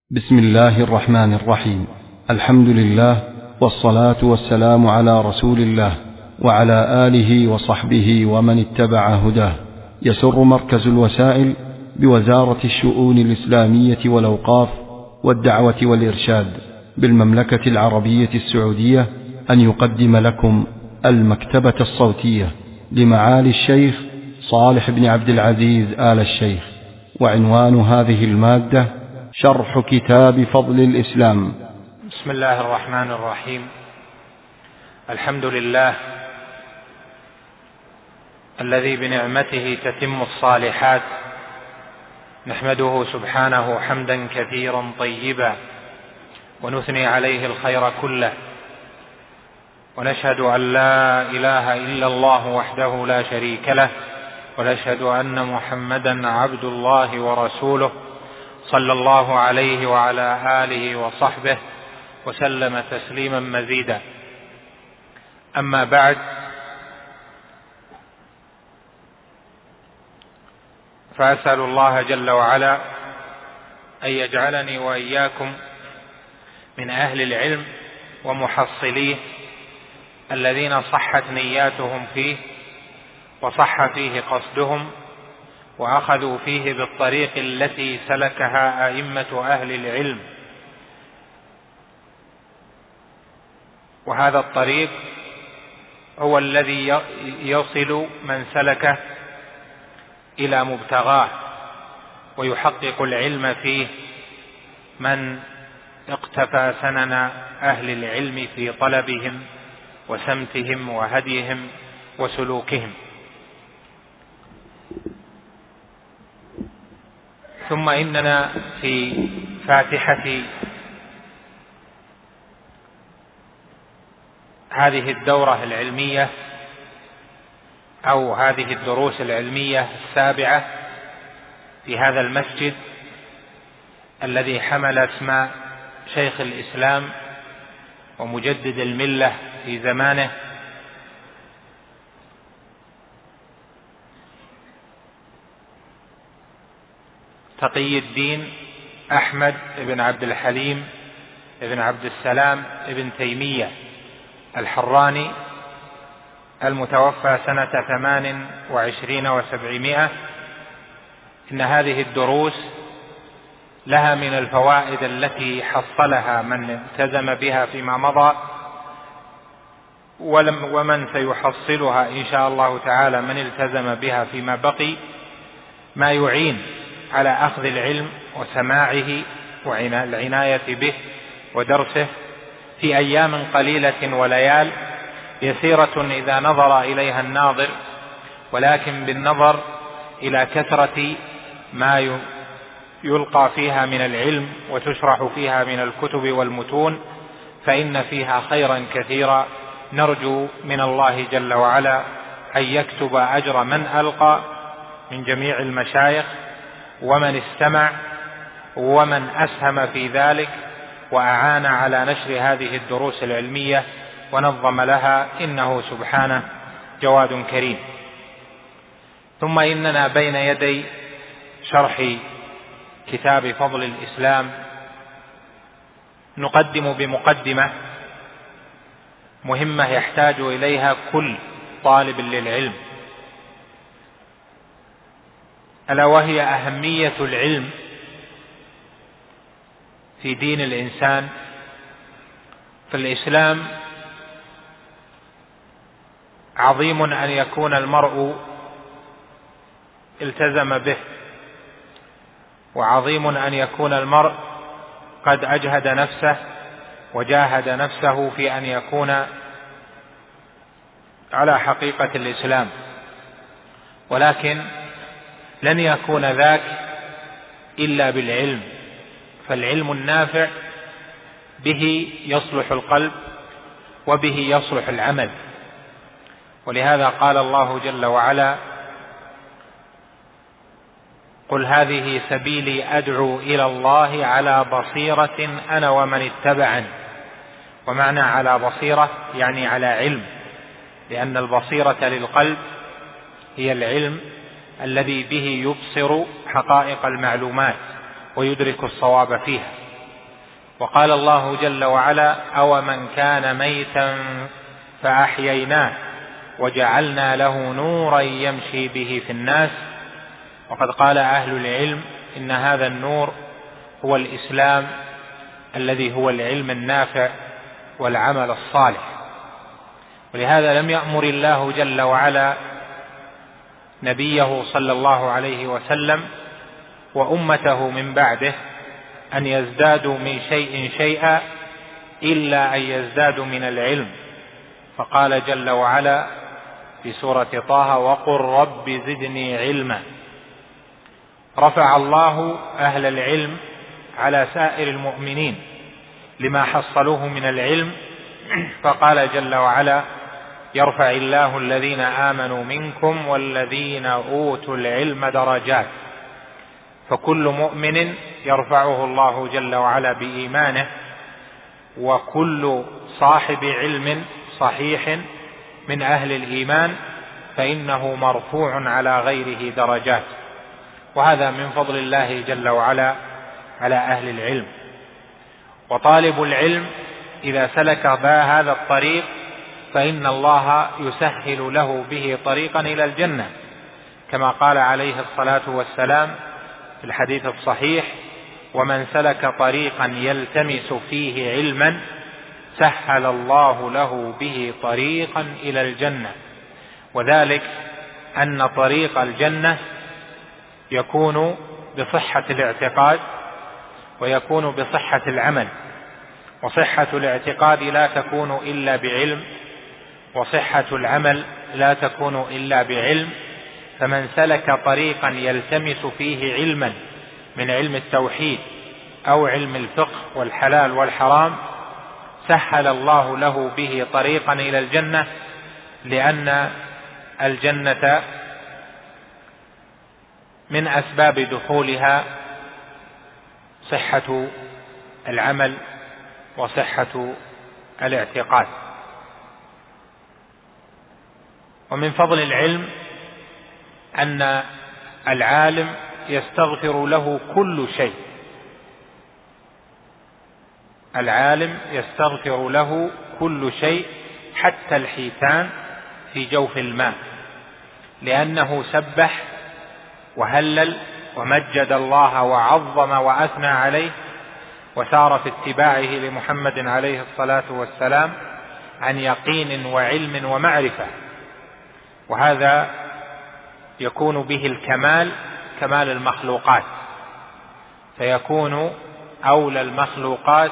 بسم الله الرحمن الرحيم. الحمد لله والصلاة والسلام على رسول الله وعلى آله وصحبه ومن اتبع هداه. يسر مركز الوسائل بوزارة الشؤون الإسلامية والأوقاف والدعوة والإرشاد بالمملكة العربية السعودية أن يقدم لكم المكتبة الصوتية لمعالي الشيخ صالح بن عبد العزيز آل الشيخ، وعنوان هذه المادة شرح كتاب فضل الإسلام. بسم الله الرحمن الرحيم. الحمد لله الذي بنعمته تتم الصالحات، نحمده سبحانه حمدا كثيرا طيبا ونثني عليه الخير كله، ونشهد أن لا إله إلا الله وحده لا شريك له، ونشهد أن محمدا عبد الله ورسوله صلى الله عليه وعلى آله وصحبه وسلم تسليما مزيدا. أما بعد، فأسأل الله جل وعلا أن يجعلني وإياكم من أهل العلم ومحصليه الذين صحت نياتهم فيه وصح فيه قصدهم، وأخذوا فيه بالطريق التي سلكها أئمة أهل العلم. وهذا الطريق هو الذي يصل من سلكه إلى مبتغاه، ويحقق العلم فيه من اقتفى سنن أهل العلم في طلبهم وسمتهم وهديهم وسلوكهم. ثم إننا في فاتحة هذه الدورة العلمية أو هذه الدروس العلمية السابعة في هذا المسجد الذي حمل اسم شيخ الإسلام ومجدد الملة في زمانه، تقي الدين أحمد بن عبد الحليم بن عبد السلام بن تيمية الحراني، المتوفى سنة 28 و700. إن هذه الدروس لها من الفوائد التي حصلها من التزم بها فيما مضى، ومن سيحصلها إن شاء الله تعالى من التزم بها فيما بقي، ما يعين على أخذ العلم وسماعه والعناية به ودرسه في أيام قليلة وليال يسيرة إذا نظر إليها الناظر، ولكن بالنظر إلى كثرة ما يلقى فيها من العلم وتشرح فيها من الكتب والمتون، فإن فيها خيرا كثيرا. نرجو من الله جل وعلا أن يكتب أجر من ألقى من جميع المشايخ ومن استمع ومن أسهم في ذلك وأعان على نشر هذه الدروس العلمية ونظم لها، إنه سبحانه جواد كريم. ثم إننا بين يدي شرح كتاب فضل الإسلام نقدم بمقدمة مهمة يحتاج إليها كل طالب للعلم، ألا وهي أهمية العلم في دين الإنسان. في الإسلام عظيم أن يكون المرء التزم به، وعظيم أن يكون المرء قد أجهد نفسه وجاهد نفسه في أن يكون على حقيقة الإسلام، ولكن لن يكون ذاك إلا بالعلم. فالعلم النافع به يصلح القلب وبه يصلح العمل، ولهذا قال الله جل وعلا: قل هذه سبيلي أدعو إلى الله على بصيرة أنا ومن اتبعني. ومعنى على بصيرة يعني على علم، لأن البصيرة للقلب هي العلم الذي به يبصر حقائق المعلومات ويدرك الصواب فيها. وقال الله جل وعلا: أومن كان ميتا فأحييناه وجعلنا له نورا يمشي به في الناس. وقد قال أهل العلم إن هذا النور هو الإسلام الذي هو العلم النافع والعمل الصالح. ولهذا لم يأمر الله جل وعلا نبيه صلى الله عليه وسلم وأمته من بعده أن يزدادوا من شيء شيئا إلا أن يزدادوا من العلم، فقال جل وعلا في سورة طه: وقل رب زدني علما. رفع الله أهل العلم على سائر المؤمنين لما حصلوه من العلم، فقال جل وعلا: يرفع الله الذين آمنوا منكم والذين أوتوا العلم درجات. فكل مؤمن يرفعه الله جل وعلا بإيمانه، وكل صاحب علم صحيح من أهل الإيمان فإنه مرفوع على غيره درجات. وهذا من فضل الله جل وعلا على أهل العلم. وطالب العلم إذا سلك هذا الطريق فإن الله يسهل له به طريقا إلى الجنة، كما قال عليه الصلاة والسلام في الحديث الصحيح: ومن سلك طريقا يلتمس فيه علما سهل الله له به طريقا إلى الجنة. وذلك أن طريق الجنة يكون بصحة الاعتقاد ويكون بصحة العمل. وصحة الاعتقاد لا تكون إلا بعلم، وصحة العمل لا تكون إلا بعلم. فمن سلك طريقا يلتمس فيه علما من علم التوحيد أو علم الفقه والحلال والحرام سهل الله له به طريقا إلى الجنة، لأن الجنة من أسباب دخولها صحة العمل وصحة الاعتقاد. ومن فضل العلم أن العالم يستغفر له كل شيء. العالم يستغفر له كل شيء حتى الحيتان في جوف الماء، لأنه سبح وهلل ومجد الله وعظم وأثنى عليه، وسار في اتباعه لمحمد عليه الصلاة والسلام عن يقين وعلم ومعرفة. وهذا يكون به الكمال، كمال المخلوقات، فيكون أولى المخلوقات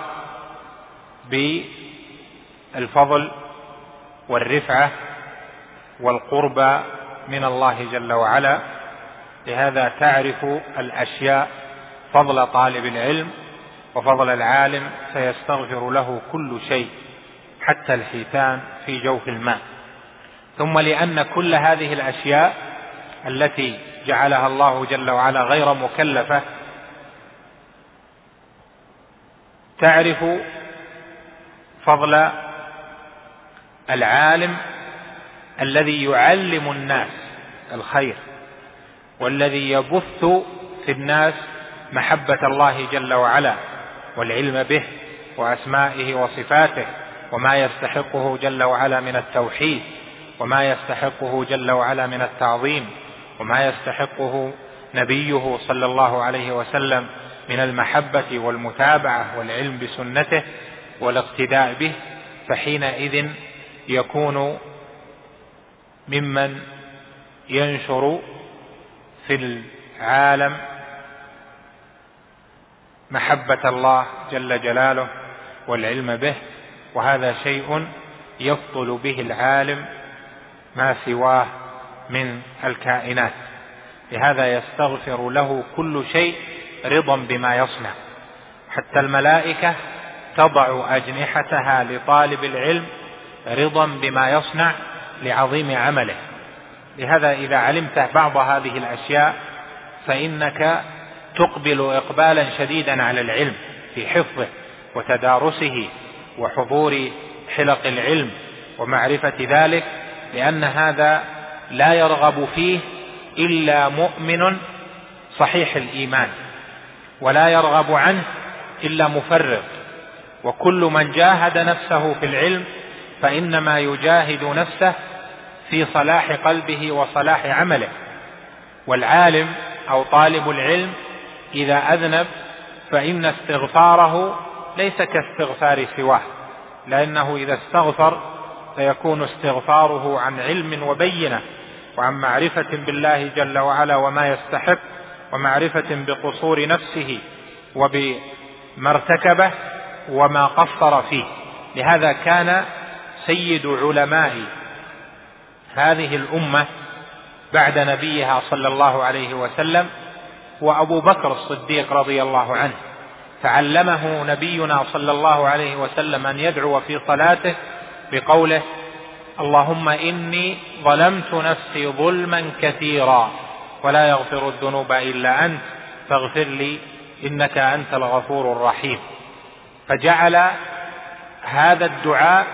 بالفضل والرفعة والقربى من الله جل وعلا. لهذا تعرف الأشياء فضل طالب العلم وفضل العالم، فيستغفر له كل شيء حتى الحيتان في جوف الماء. ثم لأن كل هذه الأشياء التي جعلها الله جل وعلا غير مكلفة، تعرف فضل العالم الذي يعلم الناس الخير، والذي يبث في الناس محبة الله جل وعلا والعلم به وأسمائه وصفاته، وما يستحقه جل وعلا من التوحيد، وما يستحقه جل وعلا من التعظيم، وما يستحقه نبيه صلى الله عليه وسلم من المحبة والمتابعة والعلم بسنته والاقتداء به. فحينئذ يكون ممن ينشر في العالم محبة الله جل جلاله والعلم به، وهذا شيء يفضل به العالم ما سواه من الكائنات. لهذا يستغفر له كل شيء رضا بما يصنع، حتى الملائكة تضع أجنحتها لطالب العلم رضا بما يصنع لعظيم عمله. لهذا إذا علمت بعض هذه الأشياء فإنك تقبل إقبالا شديدا على العلم في حفظه وتدارسه وحضور حلق العلم ومعرفة ذلك، لأن هذا لا يرغب فيه إلا مؤمن صحيح الإيمان، ولا يرغب عنه إلا مفرط وكل من جاهد نفسه في العلم فإنما يجاهد نفسه في صلاح قلبه وصلاح عمله. والعالم أو طالب العلم إذا أذنب فإن استغفاره ليس كاستغفار سواه، لأنه إذا استغفر فيكون استغفاره عن علم وبينة وعن معرفة بالله جل وعلا وما يستحق، ومعرفة بقصور نفسه وبما ارتكبه وما قصر فيه. لهذا كان سيد علماء هذه الأمة بعد نبيها صلى الله عليه وسلم وأبو بكر الصديق رضي الله عنه، فعلمه نبينا صلى الله عليه وسلم أن يدعو في صلاته بقوله: اللهم إني ظلمت نفسي ظلما كثيرا ولا يغفر الذنوب إلا أنت فاغفر لي إنك أنت الغفور الرحيم. فجعل هذا الدعاء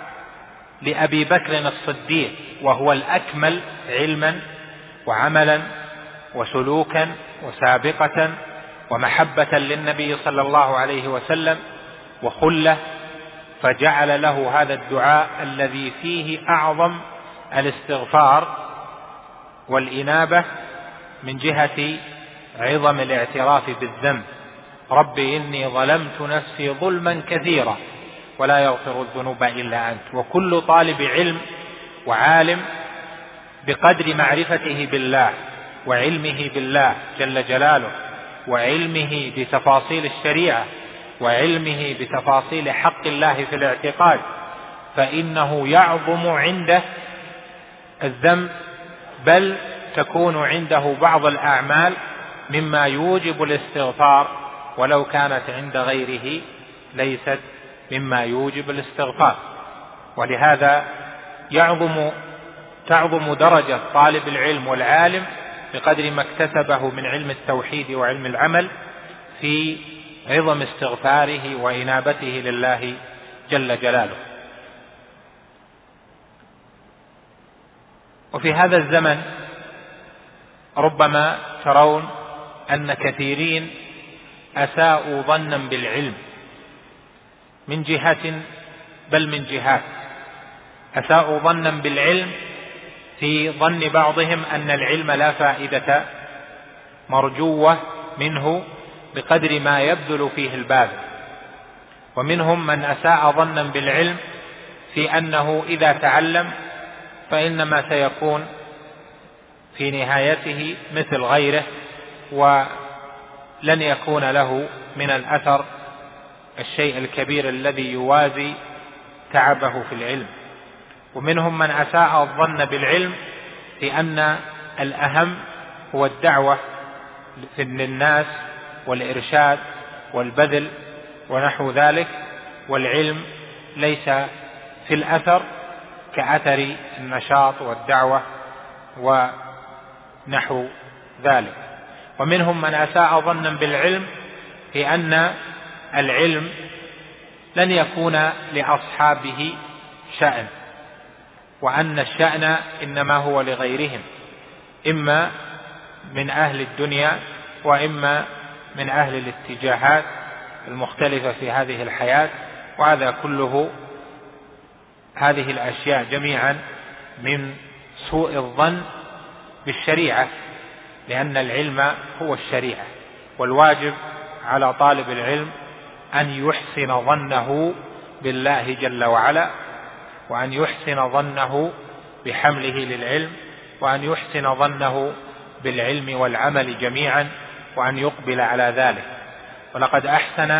لأبي بكر الصديق، وهو الأكمل علما وعملا وسلوكا وسابقة ومحبة للنبي صلى الله عليه وسلم وخلة، فجعل له هذا الدعاء الذي فيه أعظم الاستغفار والإنابة من جهة عظم الاعتراف بالذنب: رب إني ظلمت نفسي ظلما كثيرا ولا يغفر الذنوب إلا أنت. وكل طالب علم وعالم بقدر معرفته بالله وعلمه بالله جل جلاله وعلمه بتفاصيل الشريعة وعلمه بتفاصيل حق الله في الاعتقاد، فإنه يعظم عنده الذنب، بل تكون عنده بعض الأعمال مما يوجب الاستغفار ولو كانت عند غيره ليست مما يوجب الاستغفار. ولهذا تعظم درجة طالب العلم والعالم بقدر ما اكتسبه من علم التوحيد وعلم العمل في عظم استغفاره وإنابته لله جل جلاله. وفي هذا الزمن ربما ترون أن كثيرين أساءوا ظنا بالعلم من جهة بل من جهات. أساءوا ظنا بالعلم في ظن بعضهم أن العلم لا فائدة مرجوة منه بقدر ما يبذل فيه الباذل، ومنهم من أساء ظنا بالعلم في أنه إذا تعلم فإنما سيكون في نهايته مثل غيره ولن يكون له من الأثر الشيء الكبير الذي يوازي تعبه في العلم. ومنهم من أساء الظن بالعلم في أن الأهم هو الدعوة للناس والإرشاد والبذل ونحو ذلك، والعلم ليس في الأثر كأثر النشاط والدعوة ونحو ذلك. ومنهم من أساء ظنا بالعلم في أن العلم لن يكون لأصحابه شأن، وأن الشأن إنما هو لغيرهم، إما من أهل الدنيا وإما من أهل الاتجاهات المختلفة في هذه الحياة. وهذا كله، هذه الأشياء جميعا من سوء الظن بالشريعة، لأن العلم هو الشريعة، والواجب على طالب العلم أن يحسن ظنه بالله جل وعلا، وأن يحسن ظنه بحمله للعلم، وأن يحسن ظنه بالعلم والعمل جميعا، وأن يقبل على ذلك. ولقد أحسن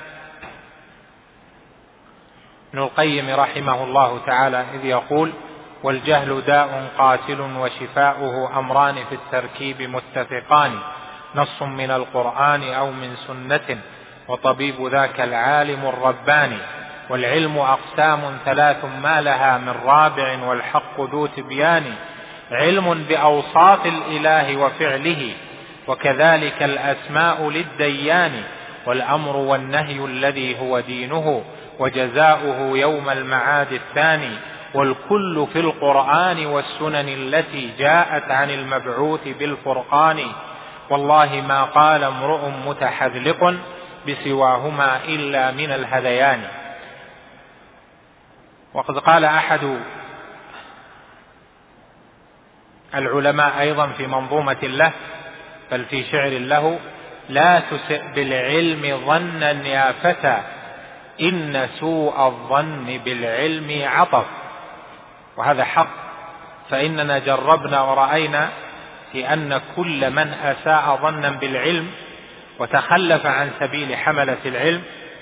ابن القيم رحمه الله تعالى إذ يقول: والجهل داء قاتل وشفاؤه أمران في التركيب متفقان، نص من القرآن أو من سنة، وطبيب ذاك العالم الرباني. والعلم أقسام ثلاث ما لها من رابع، والحق ذو تبيان. علم بأوصاف الإله وفعله، وكذلك الأسماء للديان، والأمر والنهي الذي هو دينه، وجزاؤه يوم المعاد الثاني. والكل في القرآن والسنن التي جاءت عن المبعوث بالفرقان. والله ما قال امرؤ متحذلق بسواهما إلا من الهذيان. وقد قال أحد العلماء أيضا في منظومة له بل في شعر له: لا تسئ بالعلم ظنا يا فتى إن سوء الظن بالعلم عطف. وهذا حق، فإننا جربنا ورأينا في أن كل من أساء ظنا بالعلم وتخلف عن سبيل حملة العلم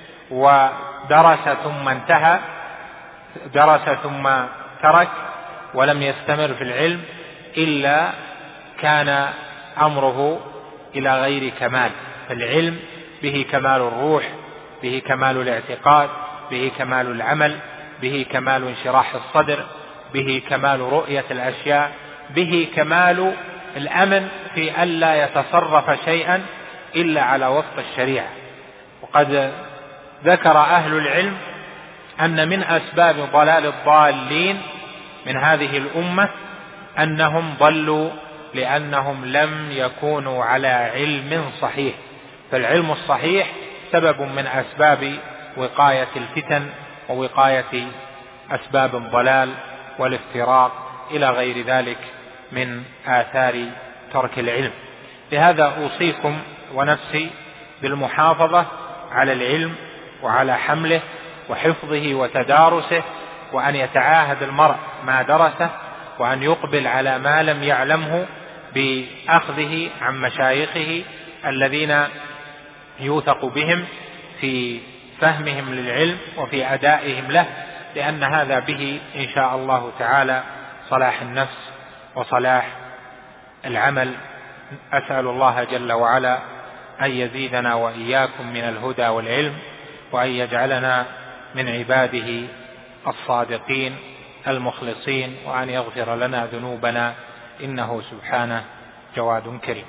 ودرس ثم انتهى، درس ثم ترك ولم يستمر في العلم، إلا كان أمره إلى غير كمال. فالعلم به كمال الروح، به كمال الاعتقاد، به كمال العمل، به كمال انشراح الصدر، به كمال رؤية الأشياء، به كمال الأمن في ألا يتصرف شيئا إلا على وفق الشريعة. وقد ذكر أهل العلم أن من أسباب ضلال الضالين من هذه الأمة أنهم ضلوا لأنهم لم يكونوا على علم صحيح. فالعلم الصحيح سبب من أسباب وقاية الفتن ووقاية أسباب الضلال والافتراق إلى غير ذلك من آثار ترك العلم. لهذا أوصيكم ونفسي بالمحافظة على العلم وعلى حمله وحفظه وتدارسه، وأن يتعاهد المرء ما درسه، وأن يقبل على ما لم يعلمه بأخذه عن مشايخه الذين يوثق بهم في فهمهم للعلم وفي أدائهم له، لأن هذا به إن شاء الله تعالى صلاح النفس وصلاح العمل. أسأل الله جل وعلا أن يزيدنا وإياكم من الهدى والعلم، وأن يجعلنا من عباده الصادقين المخلصين، وأن يغفر لنا ذنوبنا إنه سبحانه جواد كريم.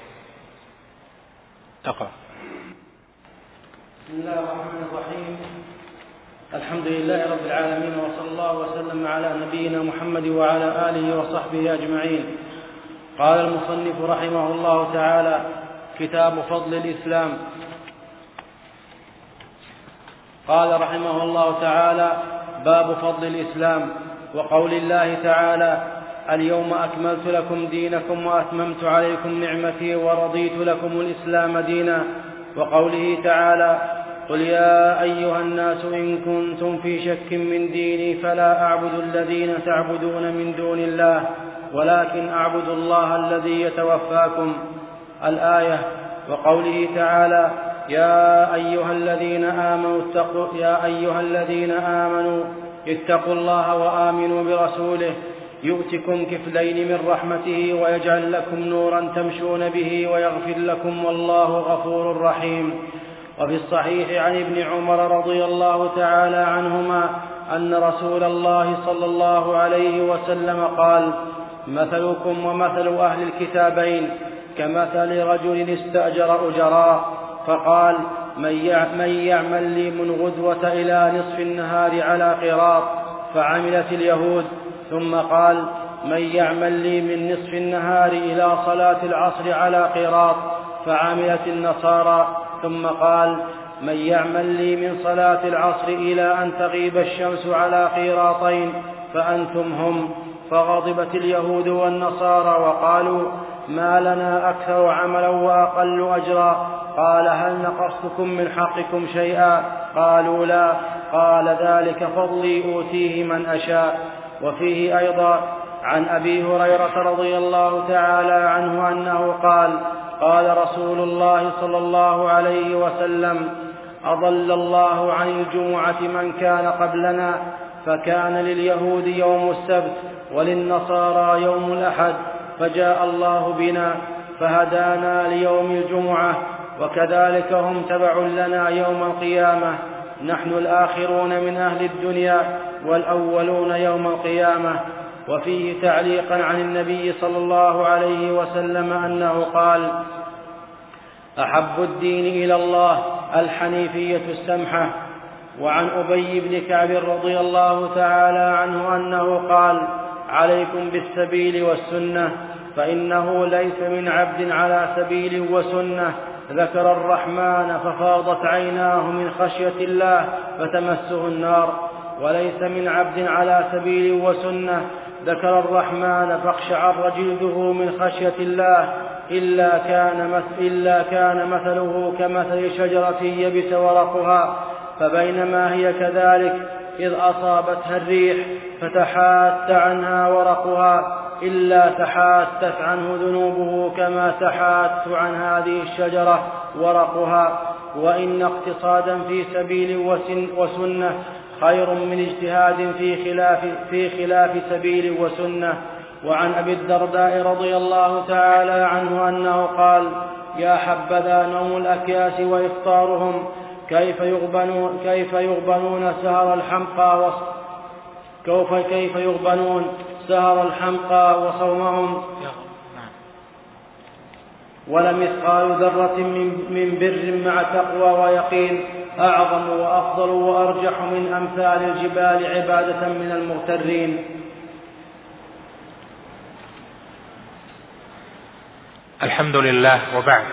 تقرأ. بسم الله الرحمن الرحيم. الحمد لله رب العالمين، وصلى الله وسلم على نبينا محمد وعلى آله وصحبه أجمعين. قال المصنف رحمه الله تعالى: كتاب فضل الإسلام. قال رحمه الله تعالى: باب فضل الإسلام، وقول الله تعالى: اليوم أكملت لكم دينكم وأتممت عليكم نعمتي ورضيت لكم الإسلام دينا. وقوله تعالى: قل يا أيها الناس إن كنتم في شك من ديني فلا أعبد الذين تعبدون من دون الله ولكن أعبد الله الذي يتوفاكم. الآية. وقوله تعالى: يا أيها الذين آمنوا اتقوا الله وآمنوا برسوله يؤتكم كفلين من رحمته ويجعل لكم نورا تمشون به ويغفر لكم والله غفور رحيم. وفي الصحيح عن ابن عمر رضي الله تعالى عنهما أن رسول الله صلى الله عليه وسلم قال: مثلكم ومثل أهل الكتابين كمثل رجل استأجر أجراء فقال: من يعمل لي من غدوة إلى نصف النهار على قراط، فعملت اليهود. ثم قال: من يعمل لي من نصف النهار إلى صلاة العصر على قراط، فعملت النصارى. ثم قال: من يعمل لي من صلاة العصر إلى أن تغيب الشمس على قيراطين، فأنتم هم. فغضبت اليهود والنصارى وقالوا: ما لنا أكثر عملا وأقل أجرا. قال: هل نقصتكم من حقكم شيئا؟ قالوا: لا. قال: ذلك فضلي أوتيه من أشاء. وفيه أيضا عن أبي هريرة رضي الله تعالى عنه أنه قال: قال رسول الله صلى الله عليه وسلم: أضل الله عن الجمعة من كان قبلنا، فكان لليهود يوم السبت وللنصارى يوم الأحد، فجاء الله بنا فهدانا ليوم الجمعة، وكذلك هم تبع لنا يوم القيامة. نحن الآخرون من أهل الدنيا والأولون يوم القيامة. وفيه تعليقا عن النبي صلى الله عليه وسلم أنه قال: أحب الدين إلى الله الحنيفية السمحة. وعن أبي بن كعب رضي الله تعالى عنه أنه قال: عليكم بالسبيل والسنة، فإنه ليس من عبد على سبيل وسنة ذكر الرحمن ففاضت عيناه من خشية الله فتمسه النار. وليس من عبد على سبيل وسنة ذكر الرحمن فاقشعر جلده من خشية الله إلا كان مثله كمثل شجرة يبس ورقها، فبينما هي كذلك إذ أصابتها الريح فتحات عنها ورقها إلا تحاتت عنه ذنوبه كما تحات عن هذه الشجرة ورقها. وإن اقتصادا في سبيل وسنة خير من اجتهاد في خلاف سبيل وسنة. وعن أبي الدرداء رضي الله تعالى عنه أنه قال: يا حبذا نوم الأكياس وإفطارهم، كيف يغبنون سهر الحمقى وصومهم، ولمثقال ذرة من بر مع تقوى ويقين أعظم وأفضل وأرجح من أمثال الجبال عبادة من المغترين. الحمد لله، وبعد.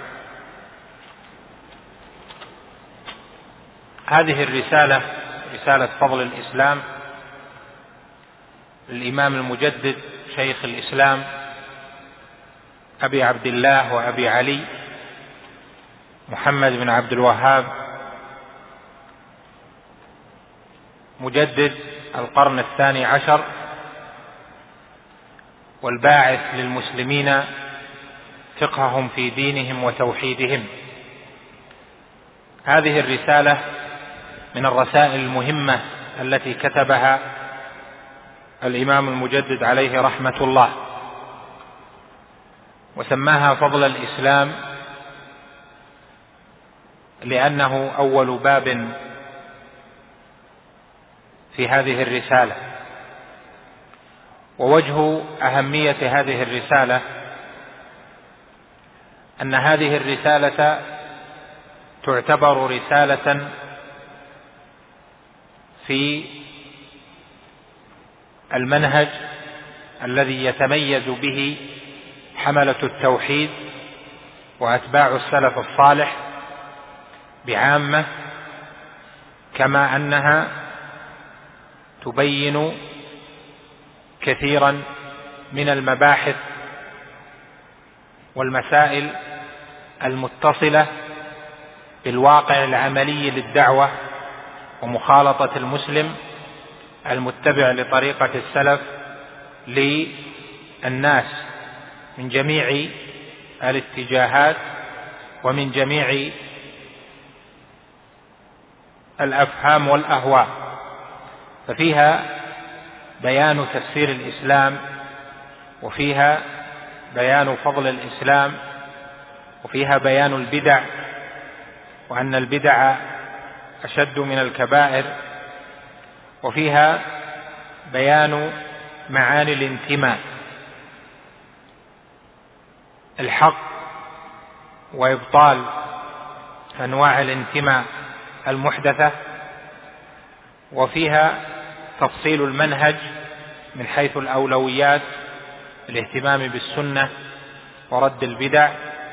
هذه الرسالة رسالة فضل الإسلام للإمام المجدد شيخ الإسلام أبي عبد الله وأبي علي محمد بن عبد الوهاب مجدد القرن 12 والباعث للمسلمين فقههم في دينهم وتوحيدهم. هذه الرسالة من الرسائل المهمة التي كتبها الإمام المجدد عليه رحمة الله، وسماها فضل الإسلام لأنه أول باب في هذه الرسالة. ووجه أهمية هذه الرسالة أن هذه الرسالة تعتبر رسالة في المنهج الذي يتميز به حملة التوحيد وأتباع السلف الصالح بعامة، كما أنها تبين كثيرا من المباحث والمسائل المتصلة بالواقع العملي للدعوة ومخالطة المسلم المتبع لطريقة السلف للناس من جميع الاتجاهات ومن جميع الأفهام والأهواء. ففيها بيان تفسير الإسلام، وفيها بيان فضل الإسلام، وفيها بيان البدع، وأن البدع أشد من الكبائر، وفيها بيان معاني الانتماء الحق وإبطال أنواع الانتماء المحدثة، وفيها تفصيل المنهج من حيث الأولويات، الاهتمام بالسنة ورد البدع،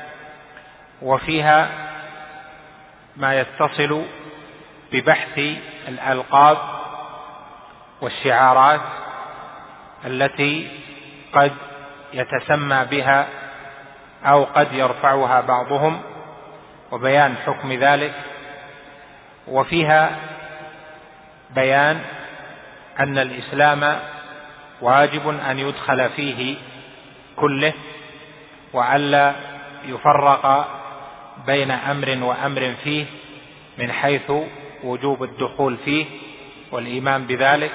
وفيها ما يتصل ببحث الألقاب والشعارات التي قد يتسمى بها أو قد يرفعها بعضهم وبيان حكم ذلك، وفيها بيان أن الإسلام واجب أن يدخل فيه كله، وألا يفرق بين أمر وأمر فيه من حيث وجوب الدخول فيه والإيمان بذلك.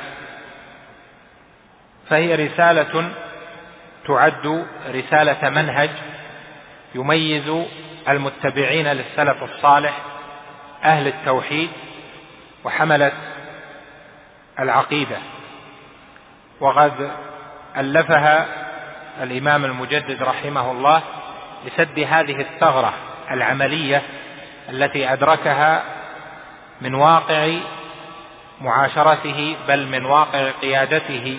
فهي رسالة تعد رسالة منهج يميز المتبعين للسلف الصالح أهل التوحيد وحملة العقيدة. وقد ألفها الإمام المجدد رحمه الله لسد هذه الثغرة العملية التي أدركها من واقع معاشرته، بل من واقع قيادته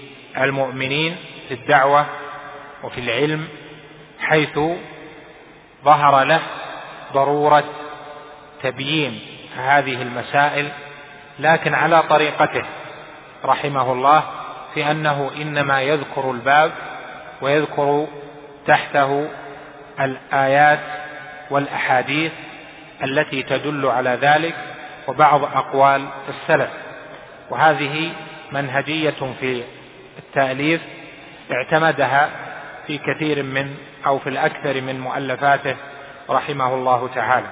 للمؤمنين في الدعوة وفي العلم، حيث ظهر له ضرورة تبيين هذه المسائل، لكن على طريقته رحمه الله، في أنه إنما يذكر الباب ويذكر تحته الآيات والأحاديث التي تدل على ذلك وبعض أقوال السلف. وهذه منهجية في التأليف اعتمدها في كثير من أو في الأكثر من مؤلفاته رحمه الله تعالى.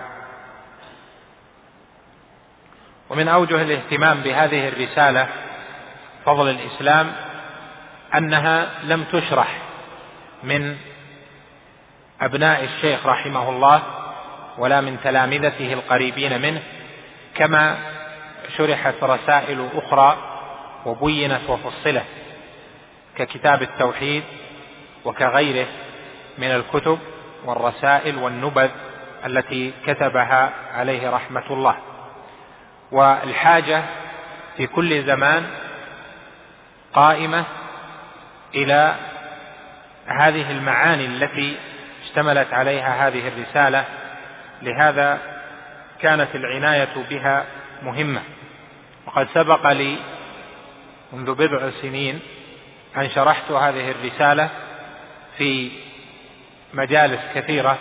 ومن أوجه الاهتمام بهذه الرسالة فضل الإسلام أنها لم تشرح من أبناء الشيخ رحمه الله ولا من تلامذته القريبين منه، كما شرحت رسائل أخرى وبينت وفصلت ككتاب التوحيد وكغيره من الكتب والرسائل والنبذ التي كتبها عليه رحمة الله. والحاجة في كل زمان قائمة إلى هذه المعاني التي اشتملت عليها هذه الرسالة، لهذا كانت العناية بها مهمة. وقد سبق لي منذ بضع سنين أن شرحت هذه الرسالة في مجالس كثيرة،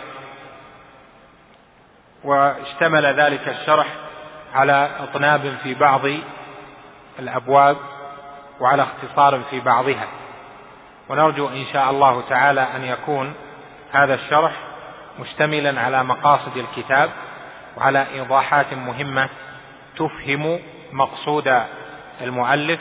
واشتمل ذلك الشرح على أطناب في بعض الأبواب وعلى اختصار في بعضها، ونرجو إن شاء الله تعالى أن يكون هذا الشرح مشتملا على مقاصد الكتاب وعلى إيضاحات مهمة تفهم مقصود المؤلف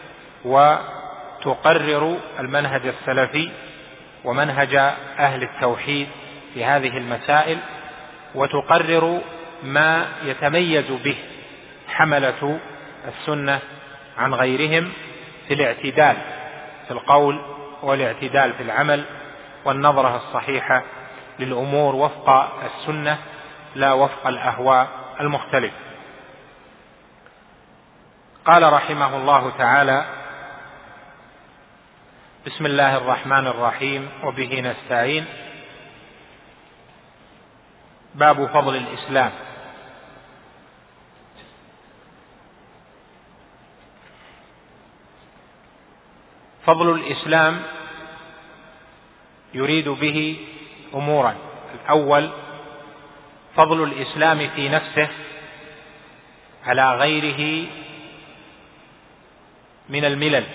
وتقرر المنهج السلفي ومنهج أهل التوحيد في هذه المسائل، وتقرر ما يتميز به حملة السنة عن غيرهم في الاعتدال في القول والاعتدال في العمل والنظرة الصحيحة للأمور وفق السنة لا وفق الأهواء المختلفة. قال رحمه الله تعالى: بسم الله الرحمن الرحيم وبه نستعين. باب فضل الإسلام. فضل الإسلام يريد به أمورا. الأول فضل الإسلام في نفسه على غيره من الملل،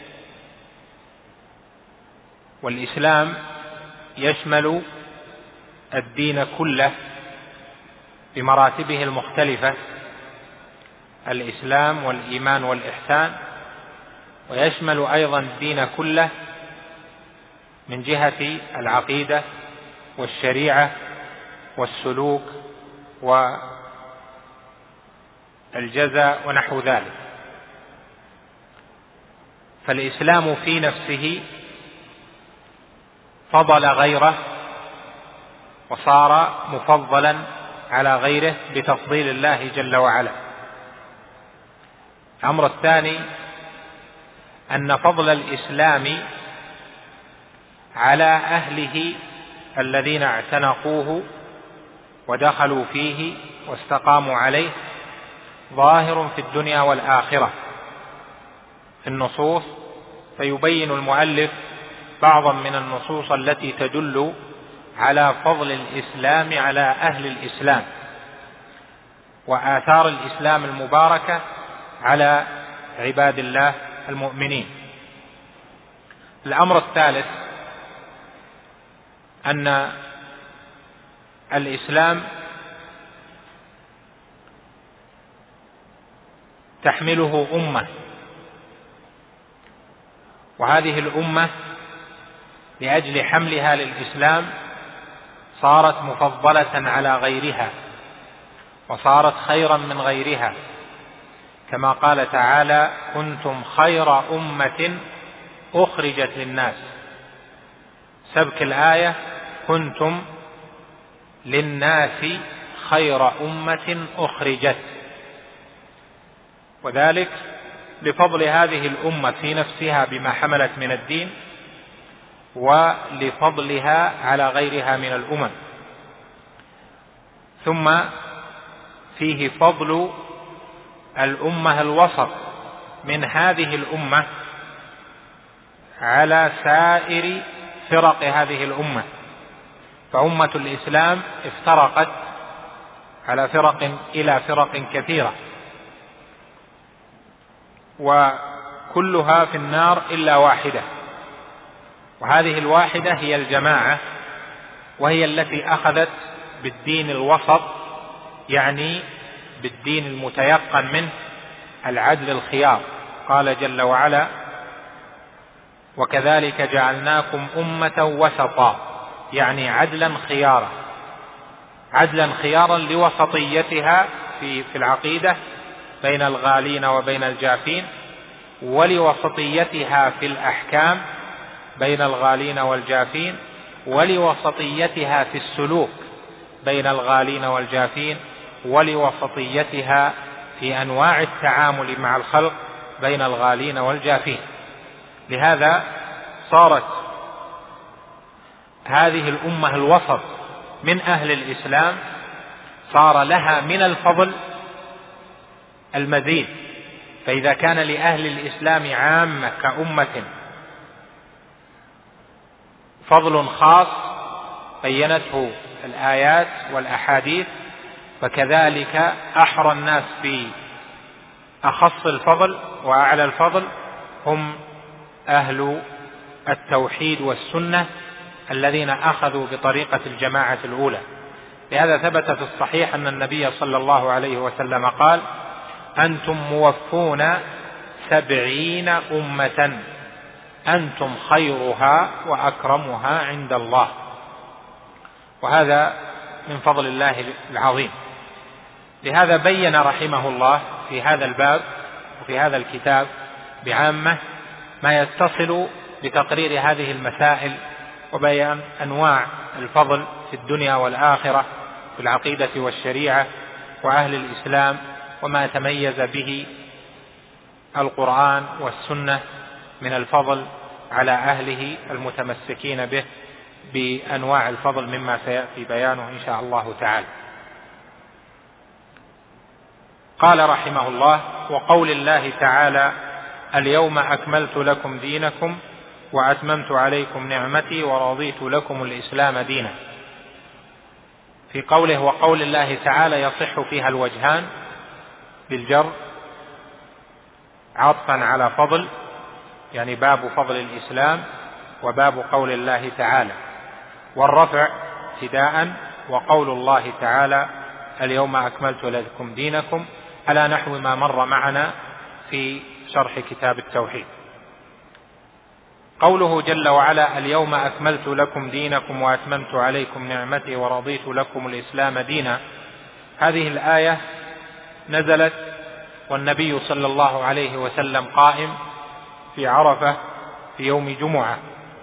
والإسلام يشمل الدين كله بمراتبه المختلفة، الإسلام والإيمان والإحسان، ويشمل أيضا الدين كله من جهة العقيدة والشريعة والسلوك والجزاء ونحو ذلك. فالإسلام في نفسه فضل غيره وصار مفضلا على غيره بتفضيل الله جل وعلا. الأمر الثاني أن فضل الإسلام على أهله الذين اعتنقوه ودخلوا فيه واستقاموا عليه ظاهر في الدنيا والآخرة في النصوص، فيبين المؤلف بعضا من النصوص التي تدل على فضل الإسلام على أهل الإسلام وآثار الإسلام المباركة على عباد الله المؤمنين. الأمر الثالث أن الإسلام تحمله أمة، وهذه الأمة لأجل حملها للإسلام صارت مفضلة على غيرها وصارت خيرا من غيرها، كما قال تعالى: كنتم خير أمة أخرجت للناس. سبك الآية: كنتم للناس خير أمة أخرجت، وذلك لفضل هذه الأمة في نفسها بما حملت من الدين، ولفضلها على غيرها من الأمم. ثم فيه فضل الأمة الوسط من هذه الأمة على سائر فرق هذه الأمة. فأمة الإسلام افترقت على فرق إلى فرق كثيرة، وكلها في النار إلا واحدة، وهذه الواحدة هي الجماعة، وهي التي أخذت بالدين الوسط، يعني بالدين المتيقن منه العدل الخيار. قال جل وعلا: وكذلك جعلناكم أمة وسطا، يعني عدلا خيارا، عدلا خيارا لوسطيتها في العقيدة بين الغالين وبين الجافين، ولوسطيتها في الأحكام بين الغالين والجافين، ولوسطيتها في السلوك بين الغالين والجافين، ولوسطيتها في أنواع التعامل مع الخلق بين الغالين والجافين. لهذا صارت هذه الأمة الوسط من أهل الإسلام صار لها من الفضل المزيد. فإذا كان لأهل الإسلام عامة كأمة فضل خاص بينته الآيات والأحاديث، فكذلك أحرى الناس في أخص الفضل وأعلى الفضل هم أهل التوحيد والسنة الذين أخذوا بطريقة الجماعة الأولى. لهذا ثبت في الصحيح أن النبي صلى الله عليه وسلم قال: أنتم موفون 70 أمة، أنتم خيرها وأكرمها عند الله. وهذا من فضل الله العظيم. لهذا بين رحمه الله في هذا الباب وفي هذا الكتاب بعامة ما يتصل بتقرير هذه المسائل وبيان أنواع الفضل في الدنيا والآخرة في العقيدة والشريعة وأهل الإسلام، وما تميز به القرآن والسنة من الفضل على أهله المتمسكين به بأنواع الفضل مما سيأتي بيانه إن شاء الله تعالى. قال رحمه الله: وقول الله تعالى: اليوم أكملت لكم دينكم وأتممت عليكم نعمتي ورضيت لكم الإسلام دينا. في قوله وقول الله تعالى يصح فيها الوجهان بالجر عطفا على فضل، يعني باب فضل الإسلام وباب قول الله تعالى، والرفع ابتداء وقول الله تعالى اليوم أكملت لكم دينكم على نحو ما مر معنا في شرح كتاب التوحيد. قوله جل وعلا اليوم أكملت لكم دينكم وأتممت عليكم نعمتي ورضيت لكم الإسلام دينا، هذه الآية نزلت والنبي صلى الله عليه وسلم قائم في عرفة في يوم جمعة.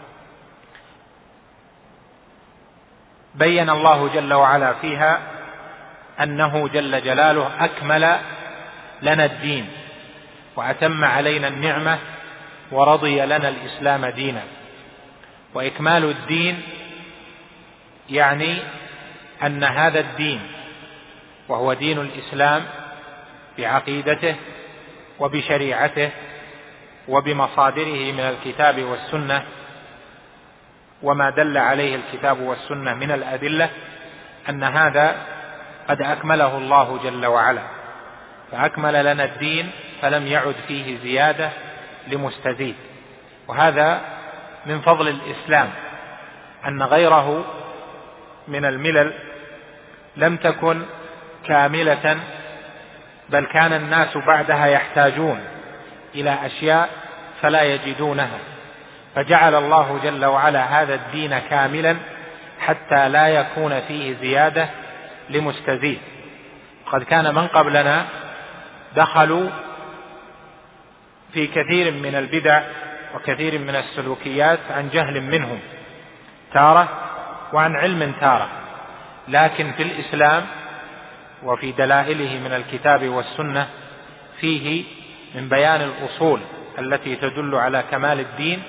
بين الله جل وعلا فيها أنه جل جلاله أكمل لنا الدين وأتم علينا النعمة ورضي لنا الإسلام دينا. وإكمال الدين يعني أن هذا الدين وهو دين الإسلام بعقيدته وبشريعته وبمصادره من الكتاب والسنة وما دل عليه الكتاب والسنة من الأدلة، أن هذا قد أكمله الله جل وعلا، فأكمل لنا الدين فلم يعد فيه زيادة لمستزيد. وهذا من فضل الإسلام، أن غيره من الملل لم تكن كاملة، بل كان الناس بعدها يحتاجون إلى أشياء فلا يجدونها، فجعل الله جل وعلا هذا الدين كاملا حتى لا يكون فيه زيادة لمستزيد. قد كان من قبلنا دخلوا في كثير من البدع وكثير من السلوكيات عن جهل منهم تارة وعن علم تارة، لكن في الإسلام وفي دلائله من الكتاب والسنة فيه من بيان الأصول التي تدل على كمال الدين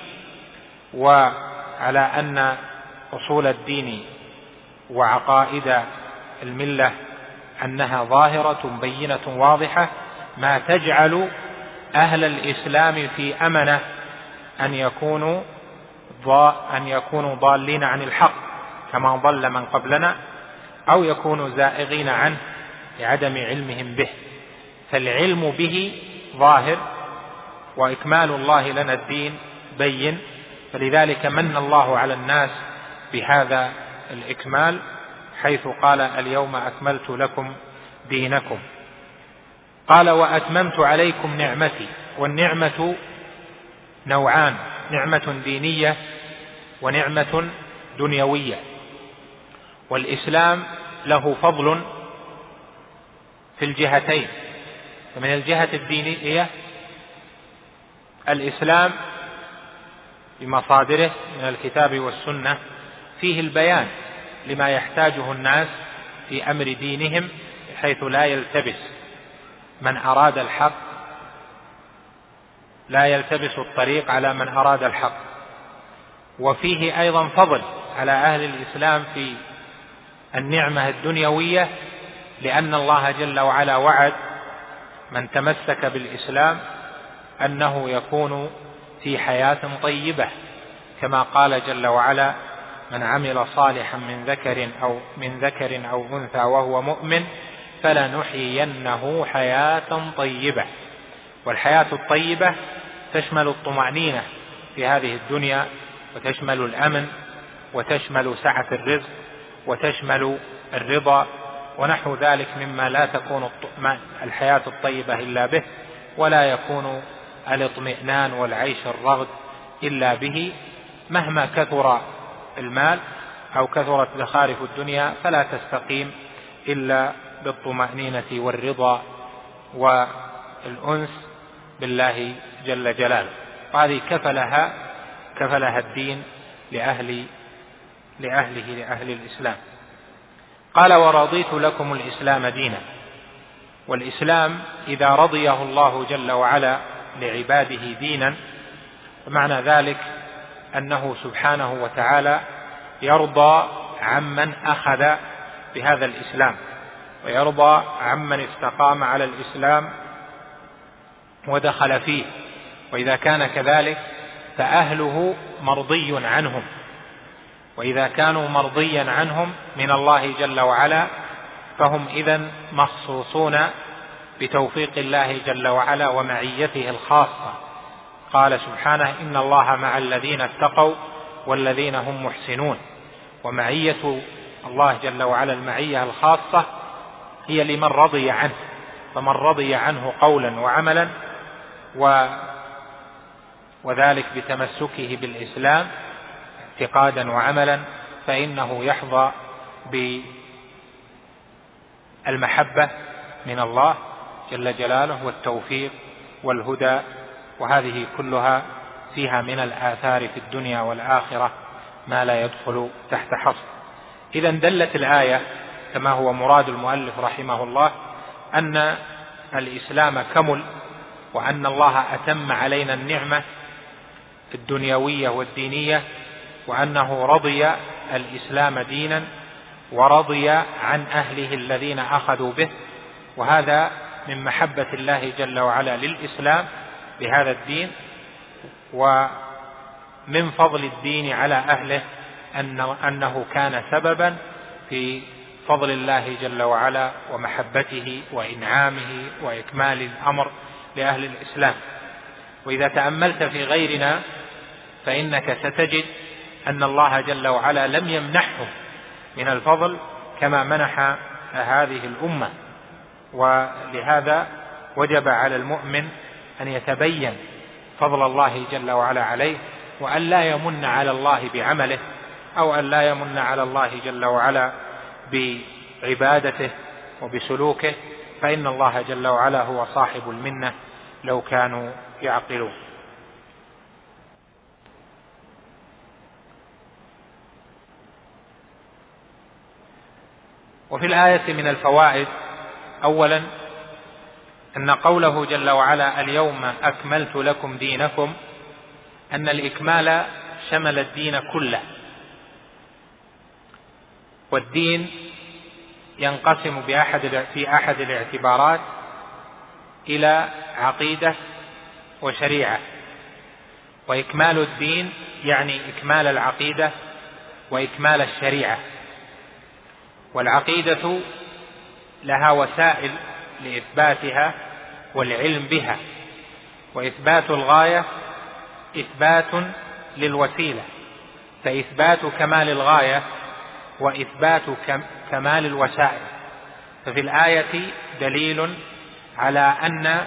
وعلى أن أصول الدين وعقائد الملة أنها ظاهرة بينة واضحة ما تجعل أهل الإسلام في أمنة أن يكونوا ضالين عن الحق كما ضل من قبلنا، أو يكونوا زائغين عنه لعدم علمهم به. فالعلم به ظاهر، وإكمال الله لنا الدين بين، فلذلك من الله على الناس بهذا الإكمال حيث قال اليوم أكملت لكم دينكم. قال وأتممت عليكم نعمتي. والنعمة نوعان: نعمة دينية ونعمة دنيوية. والإسلام له فضل في الجهتين. فمن الجهة الدينية الإسلام بمصادره من الكتاب والسنة فيه البيان لما يحتاجه الناس في أمر دينهم، حيث لا يلتبس من أراد الحق، لا يلتبس الطريق على من أراد الحق. وفيه أيضا فضل على أهل الإسلام في النعمة الدنيوية، لأن الله جل وعلا وعد من تمسك بالإسلام أنه يكون في حياة طيبة، كما قال جل وعلا: من عمل صالحا من ذكر أو أنثى وهو مؤمن فلنحيينه حياة طيبة. والحياة الطيبة تشمل الطمأنينة في هذه الدنيا، وتشمل الأمن، وتشمل سعة الرزق، وتشمل الرضا، ونحو ذلك مما لا تكون الحياة الطيبة إلا به، ولا يكون الاطمئنان والعيش الرغد إلا به. مهما كثر المال أو كثرت زخارف الدنيا فلا تستقيم إلا بالطمأنينة والرضا والأنس بالله جل جلاله. وهذه كفلها الدين لأهل الإسلام. قال ورضيت لكم الإسلام دينا. والإسلام إذا رضيه الله جل وعلا لعباده دينا، فمعنى ذلك أنه سبحانه وتعالى يرضى عمن أخذ بهذا الإسلام، ويرضى عمن استقام على الإسلام ودخل فيه. وإذا كان كذلك فأهله مرضي عنهم، وإذا كانوا مرضيا عنهم من الله جل وعلا فهم إذن مخصوصون بتوفيق الله جل وعلا ومعيته الخاصة. قال سبحانه: إن الله مع الذين اتقوا والذين هم محسنون. ومعية الله جل وعلا المعية الخاصة هي لمن رضي عنه، فمن رضي عنه قولا وعملا وذلك بتمسكه بالإسلام اعتقادا وعملا، فإنه يحظى بالمحبة من الله جل جلاله والتوفيق والهدى. وهذه كلها فيها من الآثار في الدنيا والآخرة ما لا يدخل تحت حصر. إذن دلت الآية كما هو مراد المؤلف رحمه الله أن الإسلام كمل، وأن الله أتم علينا النعمة الدنيوية والدينية، وأنه رضي الإسلام دينا ورضي عن أهله الذين أخذوا به. وهذا من محبة الله جل وعلا للإسلام بهذا الدين، ومن فضل الدين على أهله أنه كان سببا في فضل الله جل وعلا ومحبته وإنعامه وإكمال الأمر لأهل الإسلام. وإذا تأملت في غيرنا فإنك ستجد أن الله جل وعلا لم يمنحه من الفضل كما منح هذه الأمة. ولهذا وجب على المؤمن أن يتبين فضل الله جل وعلا عليه، وأن لا يمن على الله بعمله، أو أن لا يمن على الله جل وعلا بعبادته وبسلوكه، فإن الله جل وعلا هو صاحب المنة لو كانوا يعقلون. وفي الآية من الفوائد: أولا أن قوله جل وعلا اليوم أكملت لكم دينكم، أن الإكمال شمل الدين كله. والدين ينقسم في أحد الاعتبارات إلى عقيدة وشريعة، وإكمال الدين يعني إكمال العقيدة وإكمال الشريعة. والعقيدة لها وسائل لإثباتها والعلم بها، وإثبات الغاية إثبات للوسيلة، فإثبات كمال الغاية وإثبات كمال الوسائل. ففي الآية دليل على أن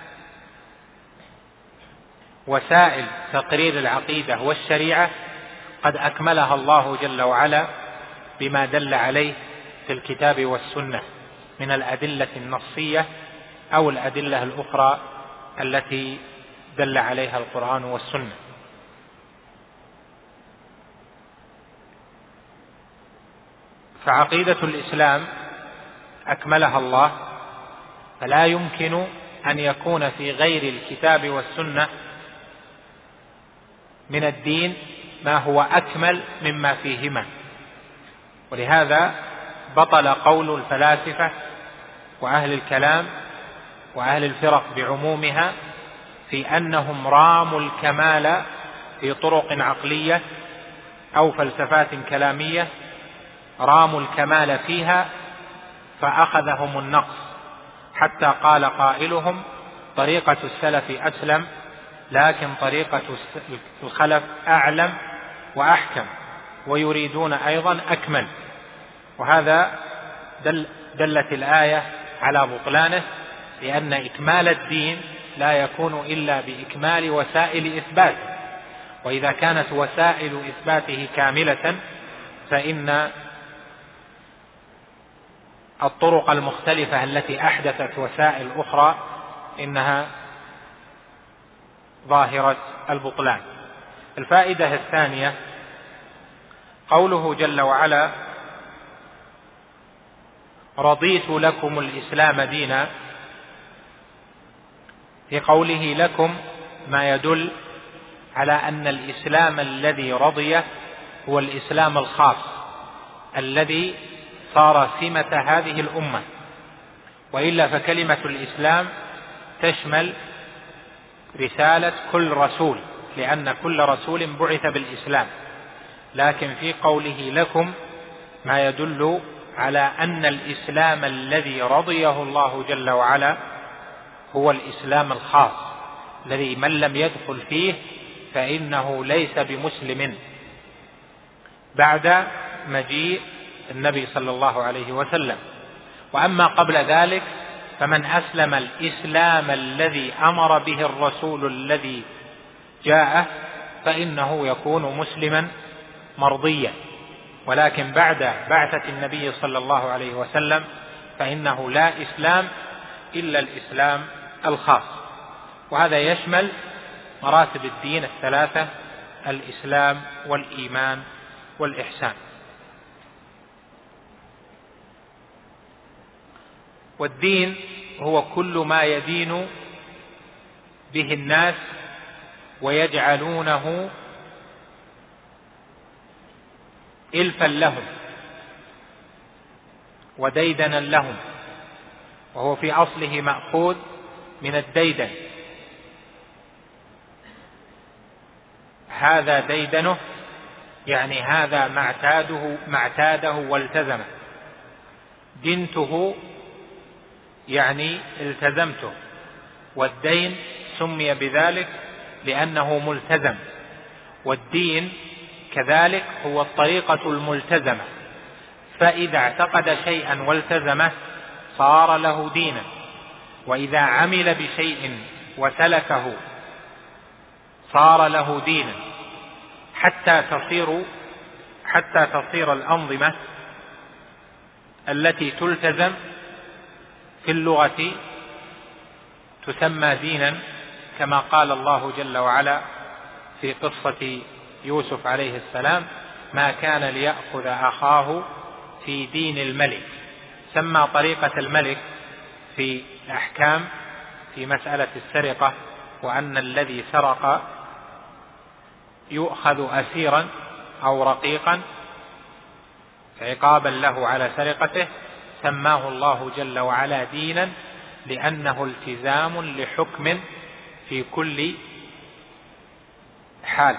وسائل تقرير العقيدة والشريعة قد أكملها الله جل وعلا بما دل عليه في الكتاب والسنة من الأدلة النصية أو الأدلة الأخرى التي دل عليها القرآن والسنة. فعقيدة الإسلام أكملها الله، فلا يمكن أن يكون في غير الكتاب والسنة من الدين ما هو أكمل مما فيهما. ولهذا بطل قول الفلاسفة وأهل الكلام وأهل الفرق بعمومها في أنهم راموا الكمال في طرق عقلية أو فلسفات كلامية، راموا الكمال فيها فأخذهم النقص، حتى قال قائلهم: طريقة السلف أسلم، لكن طريقة الخلف أعلم وأحكم، ويريدون أيضا أكمل. وهذا دلت الآية على بطلانه، لأن إكمال الدين لا يكون إلا بإكمال وسائل إثباته، وإذا كانت وسائل إثباته كاملة فإن الطرق المختلفة التي أحدثت وسائل أخرى إنها ظاهرة البطلان. الفائدة الثانية قوله جل وعلا: رضيت لكم الإسلام دينا. في قوله لكم ما يدل على أن الإسلام الذي رضيه هو الإسلام الخاص الذي صار سمة هذه الأمة، وإلا فكلمة الإسلام تشمل رسالة كل رسول، لأن كل رسول بعث بالإسلام. لكن في قوله لكم ما يدل على أن الإسلام الذي رضيه الله جل وعلا هو الإسلام الخاص الذي من لم يدخل فيه فإنه ليس بمسلم بعد مجيء النبي صلى الله عليه وسلم. وأما قبل ذلك فمن أسلم الإسلام الذي أمر به الرسول الذي جاءه فإنه يكون مسلما مرضيا. ولكن بعد بعثة النبي صلى الله عليه وسلم فإنه لا إسلام إلا الإسلام الخاص، وهذا يشمل مراتب الدين الثلاثة: الإسلام والإيمان والإحسان. والدين هو كل ما يدين به الناس ويجعلونه إلفا لهم وديدنا لهم، وهو في أصله مأخوذ من الديدن. هذا ديدنه يعني هذا ما اعتاده والتزمه. دنته يعني التزمته، والدين سمي بذلك لأنه ملتزم، والدين كذلك هو الطريقة الملتزمة، فإذا اعتقد شيئا والتزمه صار له دينا، وإذا عمل بشيء وسلكه صار له دينا، حتى تصير الأنظمة التي تلتزم في اللغة تسمى دينا، كما قال الله جل وعلا في قصة يوسف عليه السلام: ما كان ليأخذ أخاه في دين الملك. سمى طريقة الملك في الأحكام في مسألة السرقة، وأن الذي سرق يؤخذ أسيرا أو رقيقا عقابا له على سرقته، سماه الله جل وعلا دينا لأنه التزام لحكم في كل حال.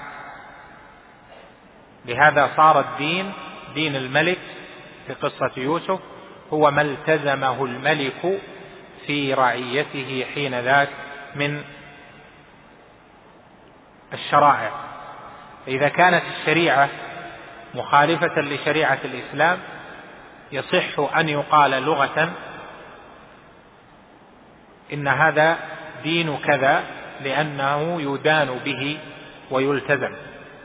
لهذا صار الدين دين الملك في قصة يوسف هو ما التزمه الملك في رعيته حين ذاك من الشرائع. إذا كانت الشريعة مخالفة لشريعة الإسلام يصح أن يقال لغة إن هذا دين كذا لأنه يدان به ويلتزم.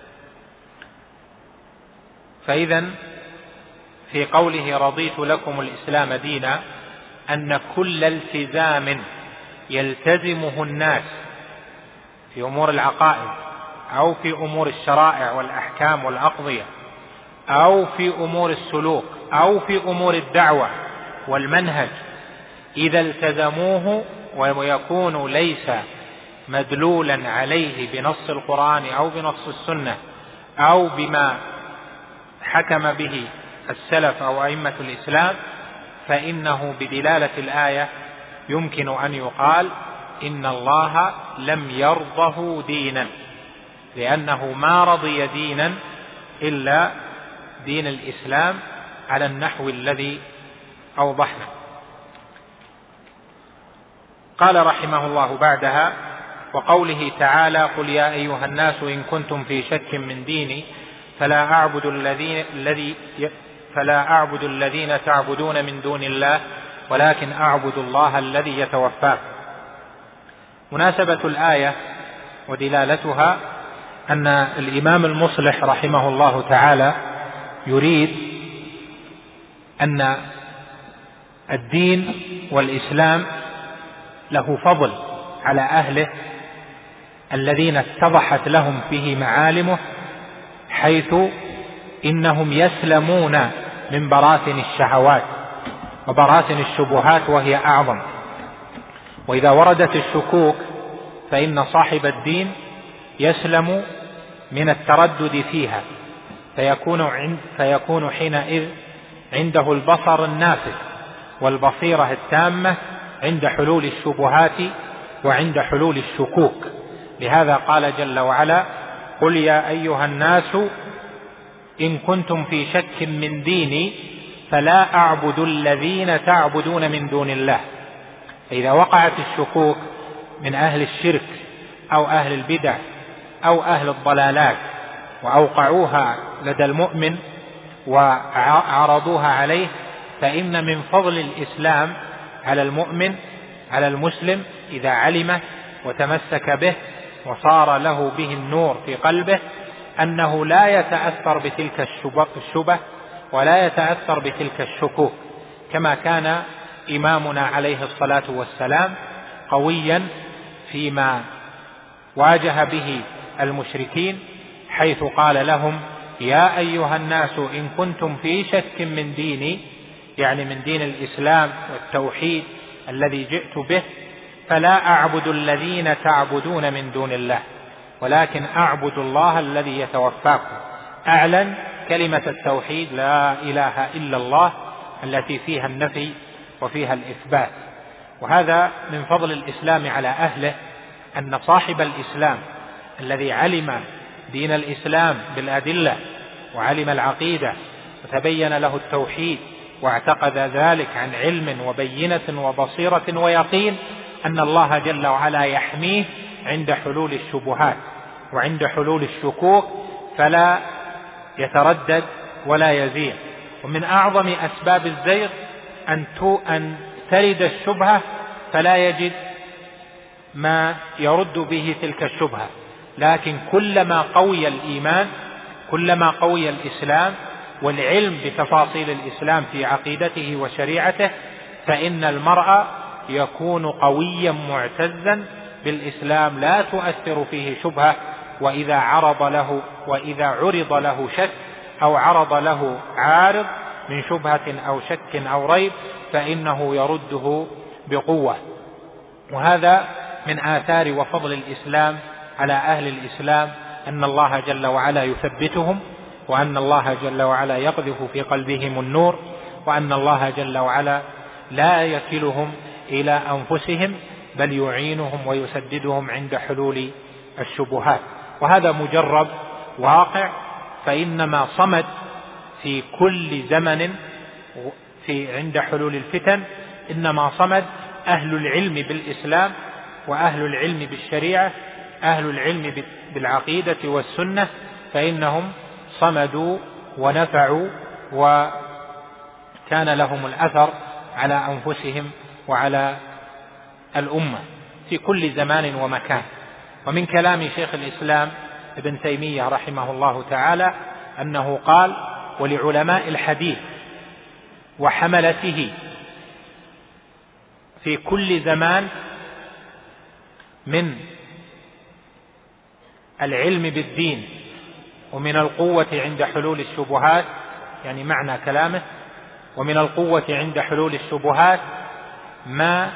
فإذن في قوله رضيت لكم الإسلام دينا أن كل التزام يلتزمه الناس في أمور العقائد أو في أمور الشرائع والأحكام والأقضية أو في أمور السلوك أو في أمور الدعوة والمنهج، إذا التزموه ويكون ليس مدلولا عليه بنص القرآن أو بنص السنة أو بما حكم به السلف أو أئمة الإسلام، فإنه بدلالة الآية يمكن أن يقال إن الله لم يرضه دينا، لأنه ما رضي دينا إلا دين الإسلام على النحو الذي أوضحنا. قال رحمه الله بعدها: وقوله تعالى: قل يا أيها الناس إن كنتم في شك من ديني فلا أعبد الذين تعبدون من دون الله ولكن أعبد الله الذي يتوفاكم. مناسبة الآية ودلالتها أن الإمام المصلح رحمه الله تعالى يريد أن الدين والإسلام له فضل على أهله الذين اتضحت لهم فيه معالمه، حيث إنهم يسلمون من براثن الشهوات وبراثن الشبهات وهي أعظم. وإذا وردت الشكوك فإن صاحب الدين يسلم من التردد فيها، فيكون حينئذ عنده البصر النافذ والبصيرة التامة عند حلول الشبهات وعند حلول الشكوك. لهذا قال جل وعلا: قل يا أيها الناس إن كنتم في شك من ديني فلا أعبد الذين تعبدون من دون الله. إذا وقعت الشكوك من أهل الشرك أو أهل البدع أو أهل الضلالات وأوقعوها لدى المؤمن وعرضوها عليه، فإن من فضل الإسلام على المؤمن على المسلم إذا علمه وتمسك به وصار له به النور في قلبه أنه لا يتأثر بتلك الشبه ولا يتأثر بتلك الشكوك، كما كان إمامنا عليه الصلاة والسلام قويا فيما واجه به المشركين، حيث قال لهم: يا أيها الناس إن كنتم في شك من ديني، يعني من دين الإسلام والتوحيد الذي جئت به، فلا أعبد الذين تعبدون من دون الله ولكن أعبد الله الذي يتوفاكم. أعلن كلمة التوحيد لا إله إلا الله التي فيها النفي وفيها الإثبات. وهذا من فضل الإسلام على أهله، أن صاحب الإسلام الذي علم دين الإسلام بالأدلة وعلم العقيدة وتبين له التوحيد واعتقد ذلك عن علم وبينة وبصيرة ويقين أن الله جل وعلا يحميه عند حلول الشبهات وعند حلول الشكوك، فلا يتردد ولا يزيغ. ومن أعظم أسباب الزيغ أن ترد الشبهة فلا يجد ما يرد به تلك الشبهة، لكن كلما قوي الإيمان كلما قوي الإسلام والعلم بتفاصيل الإسلام في عقيدته وشريعته، فإن المرء يكون قويا معتزا بالإسلام لا تؤثر فيه شبهة. وإذا عرض له شك أو عرض له عارض من شبهة أو شك أو ريب فإنه يرده بقوة. وهذا من آثار وفضل الإسلام على أهل الإسلام، أن الله جل وعلا يثبتهم، وأن الله جل وعلا يقذف في قلبهم النور، وأن الله جل وعلا لا يكلهم إلى أنفسهم بل يعينهم ويسددهم عند حلول الشبهات. وهذا مجرب واقع، فإنما صمد في كل زمن عند حلول الفتن إنما صمد أهل العلم بالإسلام وأهل العلم بالشريعة، أهل العلم بالعقيدة والسنة، فإنهم صمدوا ونفعوا وكان لهم الأثر على أنفسهم وعلى الأمة في كل زمان ومكان. ومن كلام شيخ الإسلام ابن تيمية رحمه الله تعالى أنه قال: ولعلماء الحديث وحملته في كل زمان من العلم بالدين ومن القوة عند حلول الشبهات، يعني معنى كلامه: ومن القوة عند حلول الشبهات ما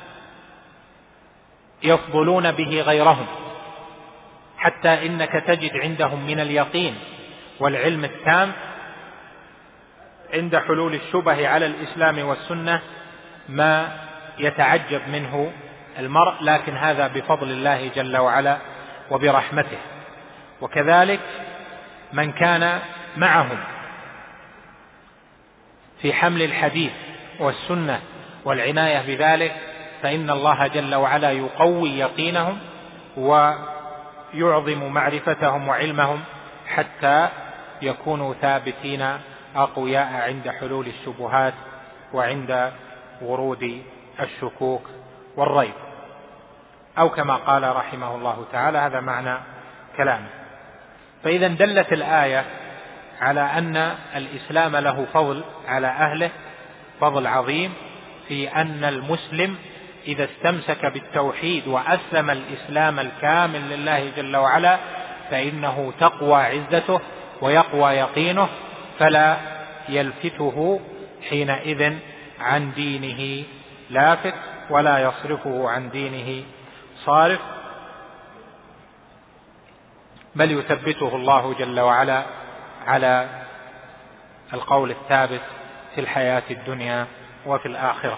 يفضلون به غيرهم، حتى إنك تجد عندهم من اليقين والعلم التام عند حلول الشبه على الإسلام والسنة ما يتعجب منه المرء، لكن هذا بفضل الله جل وعلا وبرحمته. وكذلك من كان معهم في حمل الحديث والسنة والعناية بذلك، فإن الله جل وعلا يقوي يقينهم ويعظم معرفتهم وعلمهم حتى يكونوا ثابتين أقوياء عند حلول الشبهات وعند ورود الشكوك والريب، أو كما قال رحمه الله تعالى. هذا معنى كلامه. فإذا دلت الآية على أن الإسلام له فضل على أهله، فضل عظيم، في أن المسلم إذا استمسك بالتوحيد وأسلم الإسلام الكامل لله جل وعلا فإنه تقوى عزته ويقوى يقينه، فلا يلفته حينئذ عن دينه لافت ولا يصرفه عن دينه صارف، بل يثبته الله جل وعلا على القول الثابت في الحياة الدنيا وفي الآخرة.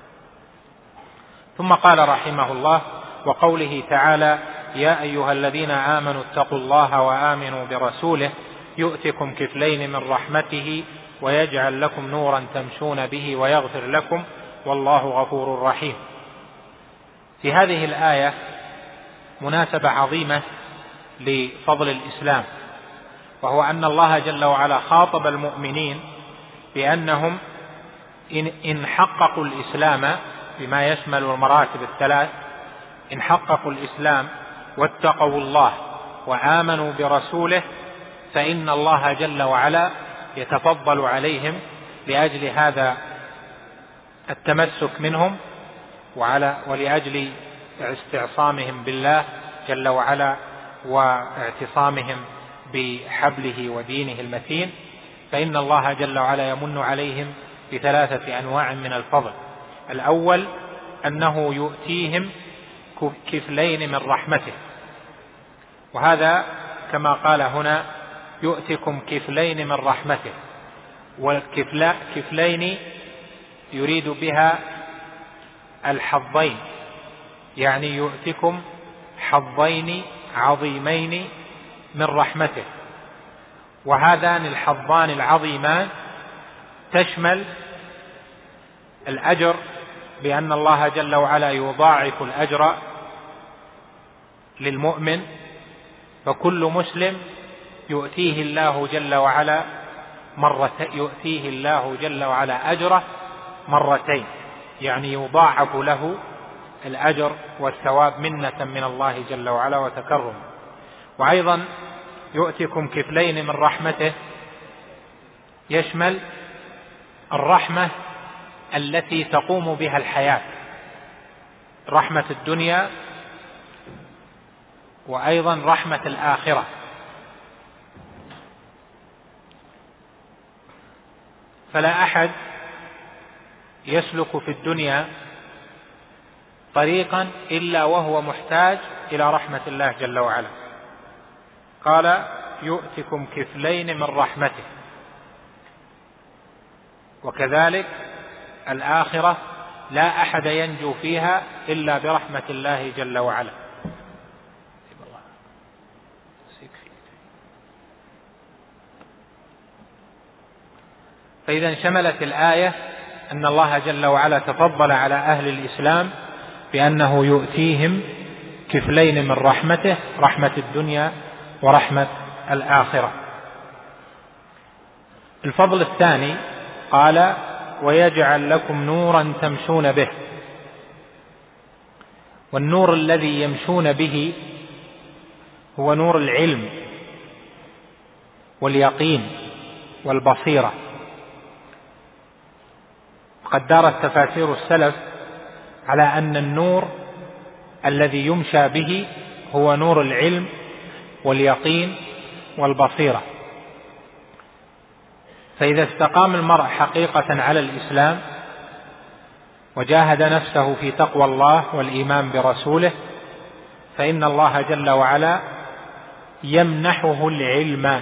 ثم قال رحمه الله: وقوله تعالى: يا أيها الذين آمنوا اتقوا الله وآمنوا برسوله يؤتكم كفلين من رحمته ويجعل لكم نورا تمشون به ويغفر لكم والله غفور رحيم. في هذه الآية مناسبة عظيمة لفضل الإسلام، وهو أن الله جل وعلا خاطب المؤمنين بأنهم إن حققوا الإسلام بما يشمل المراتب الثلاث، إن حققوا الإسلام واتقوا الله وآمنوا برسوله، فإن الله جل وعلا يتفضل عليهم لأجل هذا التمسك منهم ولأجل استعصامهم بالله جل وعلا واعتصامهم بحبله ودينه المتين، فإن الله جل وعلا يمن عليهم بثلاثة أنواع من الفضل. الأول أنه يؤتيهم كفلين من رحمته، وهذا كما قال هنا: يؤتكم كفلين من رحمته، والكفلين يريد بها الحظين، يعني يؤتكم حظين عظيمين من رحمته. وهذان الحظان العظيمان تشمل الأجر، بأن الله جل وعلا يضاعف الأجر للمؤمن، فكل مسلم يؤتيه الله جل وعلا أجره مرتين، يعني يضاعف له الأجر والثواب منة من الله جل وعلا وتكرم. وأيضا يؤتكم كفلين من رحمته يشمل الرحمة التي تقوم بها الحياة، رحمة الدنيا وأيضا رحمة الآخرة. فلا أحد يسلك في الدنيا طريقا إلا وهو محتاج إلى رحمة الله جل وعلا. قال: يؤتكم كفلين من رحمته. وكذلك الآخرة لا أحد ينجو فيها إلا برحمة الله جل وعلا. فإذا شملت الآية أن الله جل وعلا تفضل على أهل الإسلام بأنه يؤتيهم كفلين من رحمته، رحمة الدنيا ورحمة الآخرة. الفضل الثاني قال: ويجعل لكم نورا تمشون به. والنور الذي يمشون به هو نور العلم واليقين والبصيرة. قد دارت تفاسير السلف على أن النور الذي يمشى به هو نور العلم واليقين والبصيرة. فإذا استقام المرء حقيقة على الإسلام وجاهد نفسه في تقوى الله والإيمان برسوله، فإن الله جل وعلا يمنحه العلم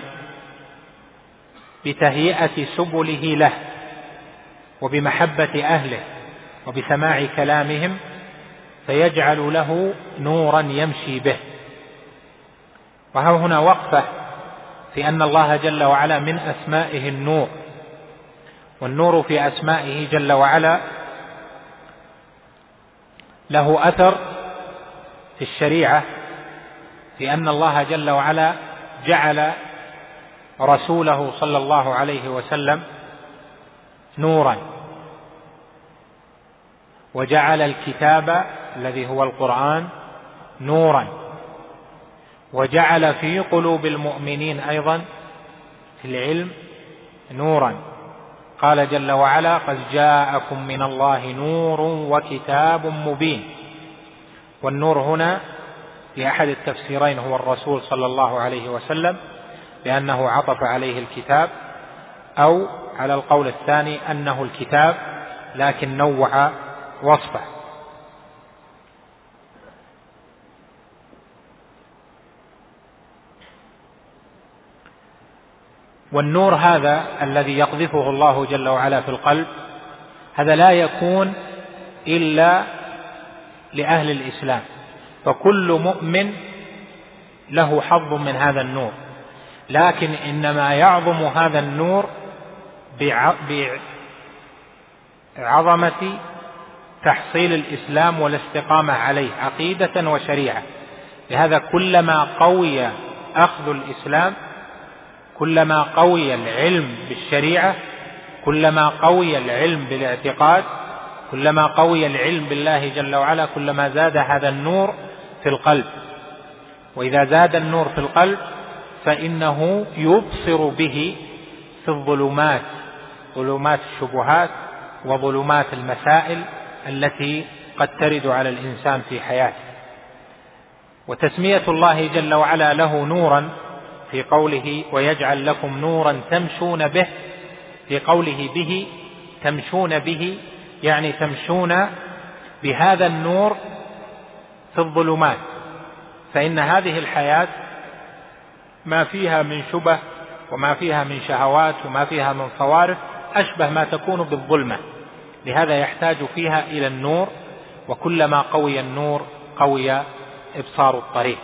بتهيئة سبله له وبمحبة أهله وبسماع كلامهم، فيجعل له نورا يمشي به. وها هنا وقفة في أن الله جل وعلا من أسمائه النور، والنور في أسمائه جل وعلا له أثر في الشريعة، في أن الله جل وعلا جعل رسوله صلى الله عليه وسلم نورا، وجعل الكتاب الذي هو القرآن نورا، وجعل في قلوب المؤمنين أيضا في العلم نورا. قال جل وعلا: قد جاءكم من الله نور وكتاب مبين. والنور هنا في أحد التفسيرين هو الرسول صلى الله عليه وسلم، لأنه عطف عليه الكتاب، أو على القول الثاني أنه الكتاب لكن نوع وصفه. والنور هذا الذي يقذفه الله جل وعلا في القلب، هذا لا يكون إلا لأهل الإسلام، فكل مؤمن له حظ من هذا النور، لكن إنما يعظم هذا النور بعظمة تحصيل الإسلام والاستقامة عليه عقيدة وشريعة. لهذا كلما قوي أخذ الإسلام، كلما قوي العلم بالشريعة، كلما قوي العلم بالاعتقاد، كلما قوي العلم بالله جل وعلا، كلما زاد هذا النور في القلب. وإذا زاد النور في القلب فإنه يبصر به في الظلمات، ظلمات الشبهات وظلمات المسائل التي قد ترد على الإنسان في حياته. وتسمية الله جل وعلا له نورا في قوله: ويجعل لكم نورا تمشون به، في قوله به تمشون به، يعني تمشون بهذا النور في الظلمات. فإن هذه الحياة ما فيها من شبه وما فيها من شهوات وما فيها من صوارف أشبه ما تكون بالظلمة، لهذا يحتاج فيها إلى النور، وكلما قوي النور قوي إبصار الطريق.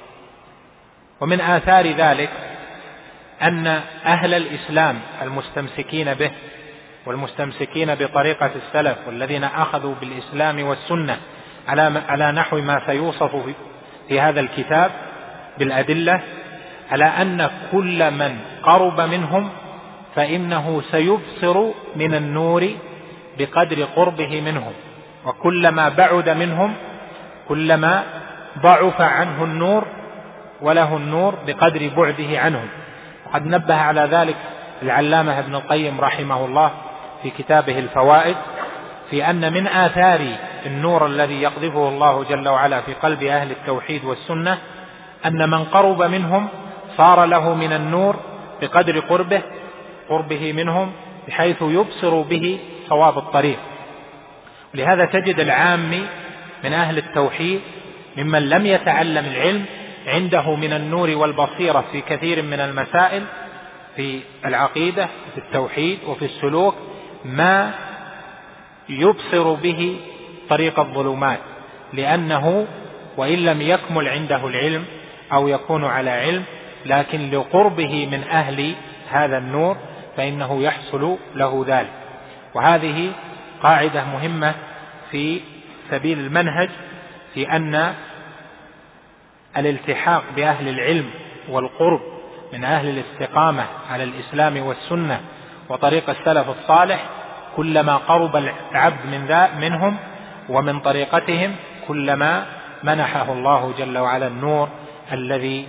ومن آثار ذلك أن أهل الإسلام المستمسكين به والمستمسكين بطريقة السلف والذين أخذوا بالإسلام والسنة على نحو ما سيوصف في هذا الكتاب بالأدلة، على أن كل من قرب منهم فإنه سيبصر من النور بقدر قربه منهم، وكلما بعد منهم كلما ضعف عنه النور وله النور بقدر بعده عنهم. وقد نبه على ذلك العلامة ابن القيم رحمه الله في كتابه الفوائد، في أن من آثار النور الذي يقذفه الله جل وعلا في قلب أهل التوحيد والسنة أن من قرب منهم صار له من النور بقدر قربه منهم، بحيث يبصر به صواب الطريق. ولهذا تجد العامي من أهل التوحيد ممن لم يتعلم العلم عنده من النور والبصيرة في كثير من المسائل، في العقيدة، في التوحيد، وفي السلوك، ما يبصر به طريق الظلمات، لأنه وإن لم يكمل عنده العلم أو يكون على علم، لكن لقربه من أهل هذا النور فإنه يحصل له ذلك. وهذه قاعدة مهمة في سبيل المنهج، في أن الالتحاق بأهل العلم والقرب من أهل الاستقامة على الإسلام والسنة وطريق السلف الصالح، كلما قرب العبد منهم ومن طريقتهم كلما منحه الله جل وعلا النور الذي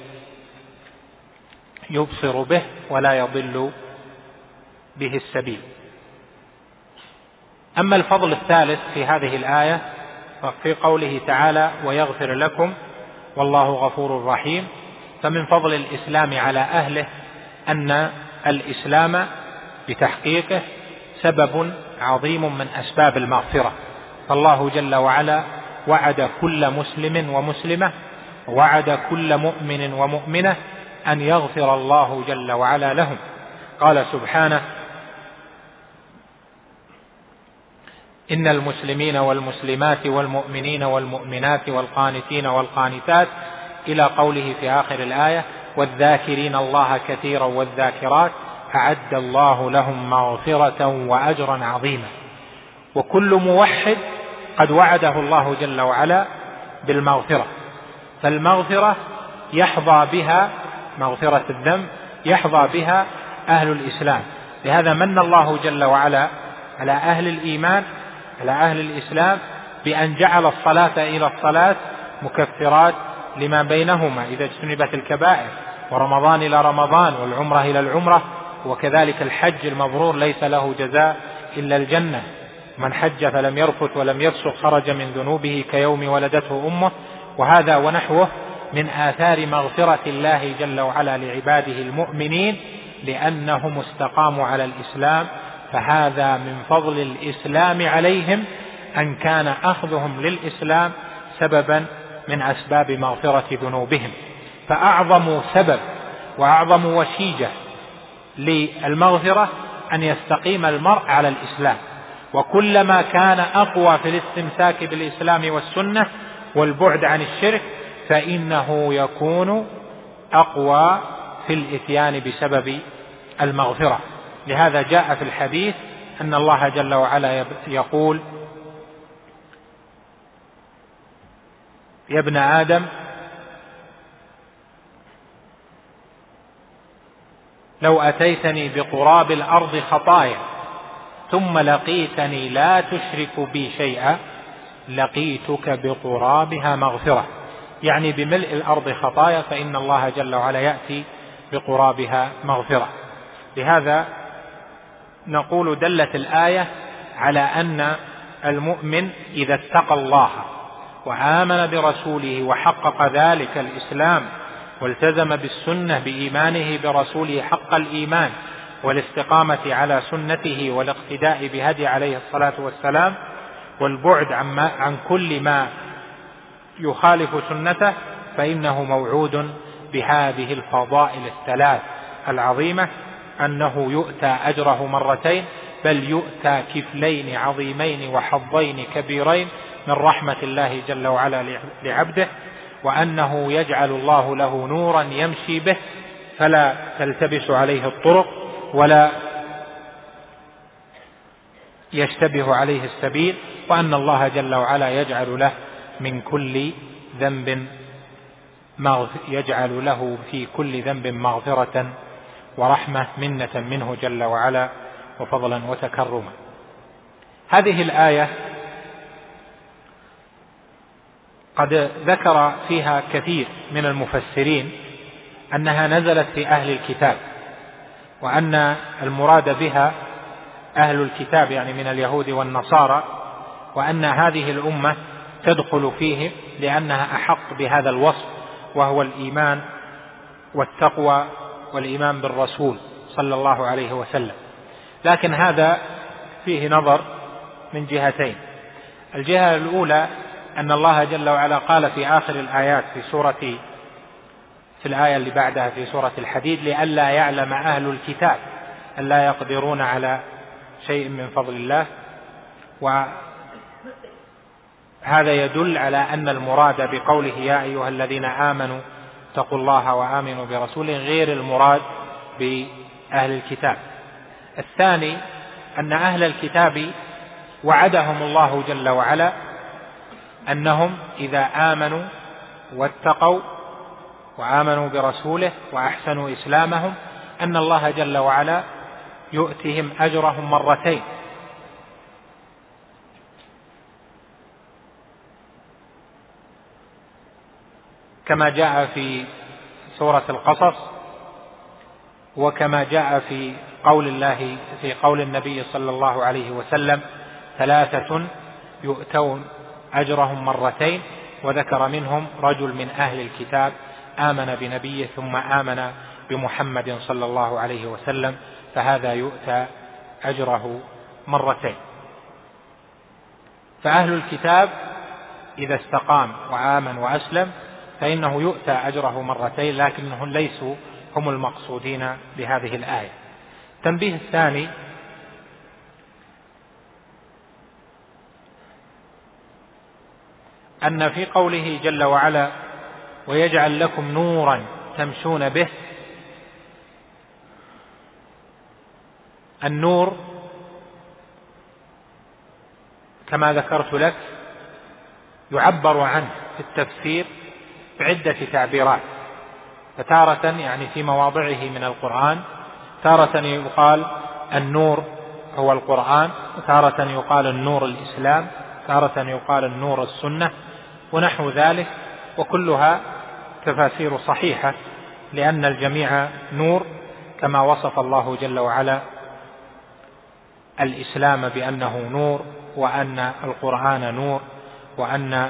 يبصر به ولا يضل به السبيل. أما الفضل الثالث في هذه الآية ففي قوله تعالى ويغفر لكم والله غفور رحيم، فمن فضل الإسلام على أهله أن الإسلام بتحقيقه سبب عظيم من أسباب المغفرة، فالله جل وعلا وعد كل مسلم ومسلمة، وعد كل مؤمن ومؤمنة أن يغفر الله جل وعلا لهم. قال سبحانه إن المسلمين والمسلمات والمؤمنين والمؤمنات والقانتين والقانتات إلى قوله في آخر الآية والذاكرين الله كثيرا والذاكرات أعد الله لهم مغفرة وأجرا عظيما. وكل موحد قد وعده الله جل وعلا بالمغفرة، فالمغفرة يحظى بها مغفرة الذنب يحظى بها أهل الإسلام. لهذا من الله جل وعلا على أهل الإيمان على أهل الإسلام بأن جعل الصلاة إلى الصلاة مكفرات لما بينهما إذا اجتنبت الكبائر، ورمضان إلى رمضان، والعمرة إلى العمرة، وكذلك الحج المبرور ليس له جزاء إلا الجنة، من حج فلم يرفث ولم يفسق خرج من ذنوبه كيوم ولدته أمه. وهذا ونحوه من آثار مغفرة الله جل وعلا لعباده المؤمنين لأنهم استقاموا على الإسلام، فهذا من فضل الإسلام عليهم أن كان أخذهم للإسلام سببا من أسباب مغفرة ذنوبهم. فأعظم سبب وأعظم وشيجة للمغفرة أن يستقيم المرء على الإسلام، وكلما كان أقوى في الاستمساك بالإسلام والسنة والبعد عن الشرك فإنه يكون أقوى في الإتيان بسبب المغفرة. لهذا جاء في الحديث أن الله جل وعلا يقول يا ابن آدم لو أتيتني بقراب الأرض خطايا ثم لقيتني لا تشرك بي شيئا لقيتك بقرابها مغفرة، يعني بملء الأرض خطايا فإن الله جل وعلا يأتي بقرابها مغفرة. لهذا نقول دلت الآية على أن المؤمن إذا اتقى الله وآمن برسوله وحقق ذلك الإسلام والتزم بالسنة بإيمانه برسوله حق الإيمان والاستقامة على سنته والاقتداء بهدي عليه الصلاة والسلام والبعد عن كل ما يخالف سنته، فإنه موعود بهذه الفضائل الثلاث العظيمة، أنه يؤتى أجره مرتين، بل يؤتى كفلين عظيمين وحظين كبيرين من رحمة الله جل وعلا لعبده، وأنه يجعل الله له نورا يمشي به فلا تلتبس عليه الطرق ولا يشتبه عليه السبيل، وأن الله جل وعلا يجعل له من كل ذنب يجعل له في كل ذنب مغفرة ورحمة منة منه جل وعلا وفضلا وتكرما. هذه الآية قد ذكر فيها كثير من المفسرين أنها نزلت في أهل الكتاب، وأن المراد بها أهل الكتاب يعني من اليهود والنصارى، وأن هذه الأمة تدخل فيه لأنها أحق بهذا الوصف وهو الإيمان والتقوى والإيمان بالرسول صلى الله عليه وسلم. لكن هذا فيه نظر من جهتين. الجهة الأولى أن الله جل وعلا قال في آخر الآيات في الآية اللي بعدها في سورة الحديد لئلا يعلم أهل الكتاب ألا يقدرون على شيء من فضل الله. وهذا يدل على أن المراد بقوله يا أيها الذين آمنوا اتقوا الله وآمنوا برسوله غير المراد بأهل الكتاب. الثاني أن أهل الكتاب وعدهم الله جل وعلا أنهم إذا آمنوا واتقوا وآمنوا برسوله وأحسنوا إسلامهم أن الله جل وعلا يؤتهم أجرهم مرتين، كما جاء في سورة القصص، وكما جاء في قول النبي صلى الله عليه وسلم 3 يؤتون أجرهم مرتين، وذكر منهم رجل من أهل الكتاب آمن بنبيه ثم آمن بمحمد صلى الله عليه وسلم، فهذا يؤتى أجره مرتين. فأهل الكتاب إذا استقام وآمن وأسلم فإنه يؤتى أجره مرتين، لكنهم ليسوا هم المقصودين بهذه الآية. التنبيه الثاني أن في قوله جل وعلا ويجعل لكم نورا تمشون به، النور كما ذكرت لك يعبر عنه في التفسير بعدة تعبيرات، فتارة يعني في مواضعه من القرآن تارة يقال النور هو القرآن، وتارة يقال النور الإسلام، تارة يقال النور السنة ونحو ذلك، وكلها تفاسير صحيحة، لأن الجميع نور، كما وصف الله جل وعلا الإسلام بأنه نور، وأن القرآن نور، وأن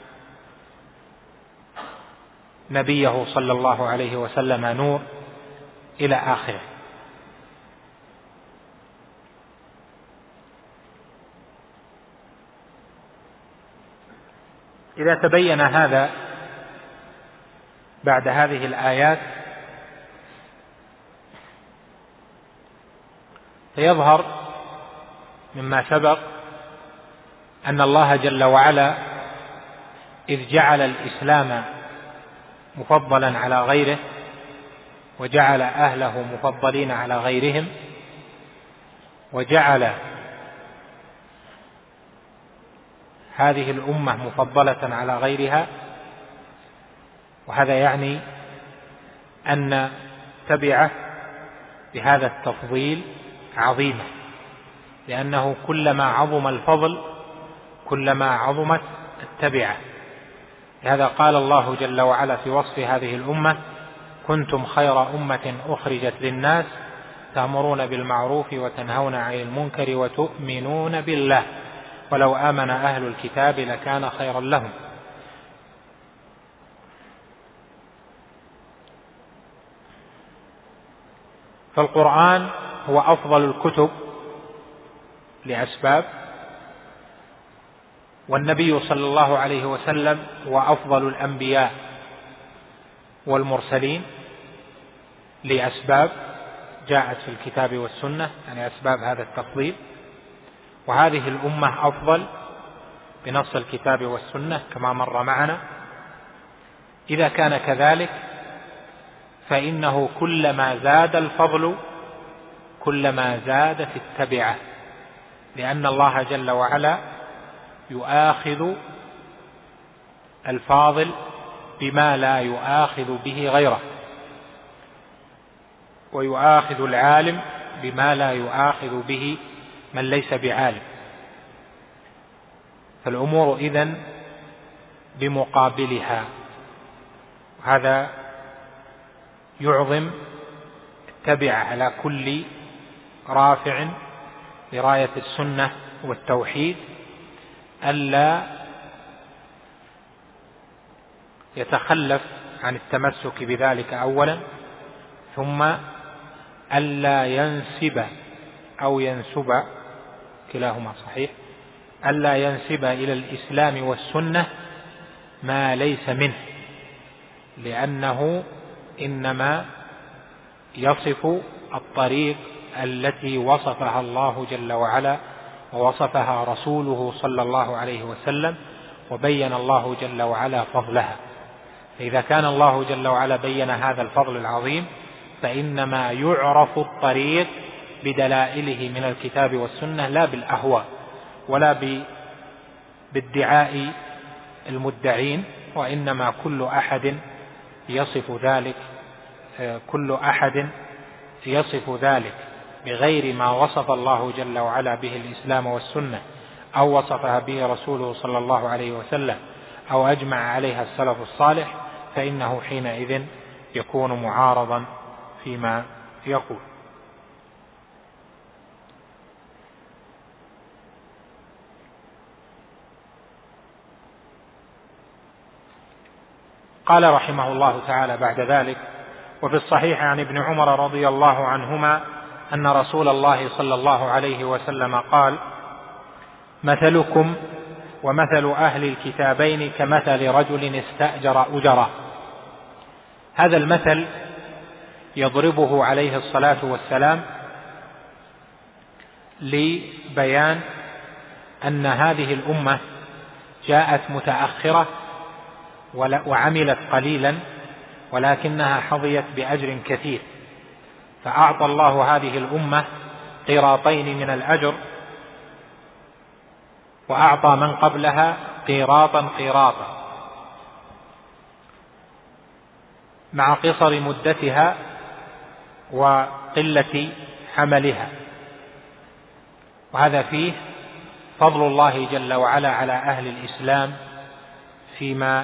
نبيه صلى الله عليه وسلم نور، إلى آخره. إذا تبين هذا بعد هذه الآيات فيظهر مما سبق أن الله جل وعلا إذ جعل الإسلام مفضلا على غيره وجعل أهله مفضلين على غيرهم وجعل هذه الأمة مفضلة على غيرها، وهذا يعني أن تبعه بهذا التفضيل عظيمة، لأنه كلما عظم الفضل كلما عظمت التبعة. لهذا قال الله جل وعلا في وصف هذه الأمة كنتم خير أمة أخرجت للناس تأمرون بالمعروف وتنهون عن المنكر وتؤمنون بالله ولو آمن أهل الكتاب لكان خيرا لهم. فالقرآن هو أفضل الكتب لأسباب، والنبي صلى الله عليه وسلم هو أفضل الأنبياء والمرسلين لأسباب جاءت في الكتاب والسنة، يعني أسباب هذا التفضيل. وهذه الأمة أفضل بنص الكتاب والسنة كما مر معنا. إذا كان كذلك فإنه كلما زاد الفضل كلما زادت التبعة، لأن الله جل وعلا يؤاخذ الفاضل بما لا يؤاخذ به غيره، ويؤاخذ العالم بما لا يؤاخذ به من ليس بعالم. فالأمور إذن بمقابلها، هذا يعظم التبع على كل رافع لراية السنة والتوحيد ألا يتخلف عن التمسك بذلك أولا، ثم ألا ينسب أو ينسب، كلاهما صحيح، ألا ينسب إلى الإسلام والسنة ما ليس منه، لأنه إنما يصف الطريق التي وصفها الله جل وعلا ووصفها رسوله صلى الله عليه وسلم، وبين الله جل وعلا فضلها. فإذا كان الله جل وعلا بين هذا الفضل العظيم، فإنما يعرف الطريق بدلائله من الكتاب والسنة، لا بالأهواء ولا بادعاء المدعين، وإنما كل أحد يصف ذلك بغير ما وصف الله جل وعلا به الإسلام والسنة، أو وصفها به رسوله صلى الله عليه وسلم، أو أجمع عليها السلف الصالح، فإنه حينئذ يكون معارضا فيما يقول. قال رحمه الله تعالى بعد ذلك: وفي الصحيح عن ابن عمر رضي الله عنهما أن رسول الله صلى الله عليه وسلم قال: مثلكم ومثل أهل الكتابين كمثل رجل استأجر أجرة. هذا المثل يضربه عليه الصلاة والسلام لبيان أن هذه الأمة جاءت متأخرة وعملت قليلا، ولكنها حظيت بأجر كثير، فأعطى الله هذه الأمة قيراطين من الأجر، وأعطى من قبلها قيراطا مع قصر مدتها وقلة عملها. وهذا فيه فضل الله جل وعلا على أهل الإسلام فيما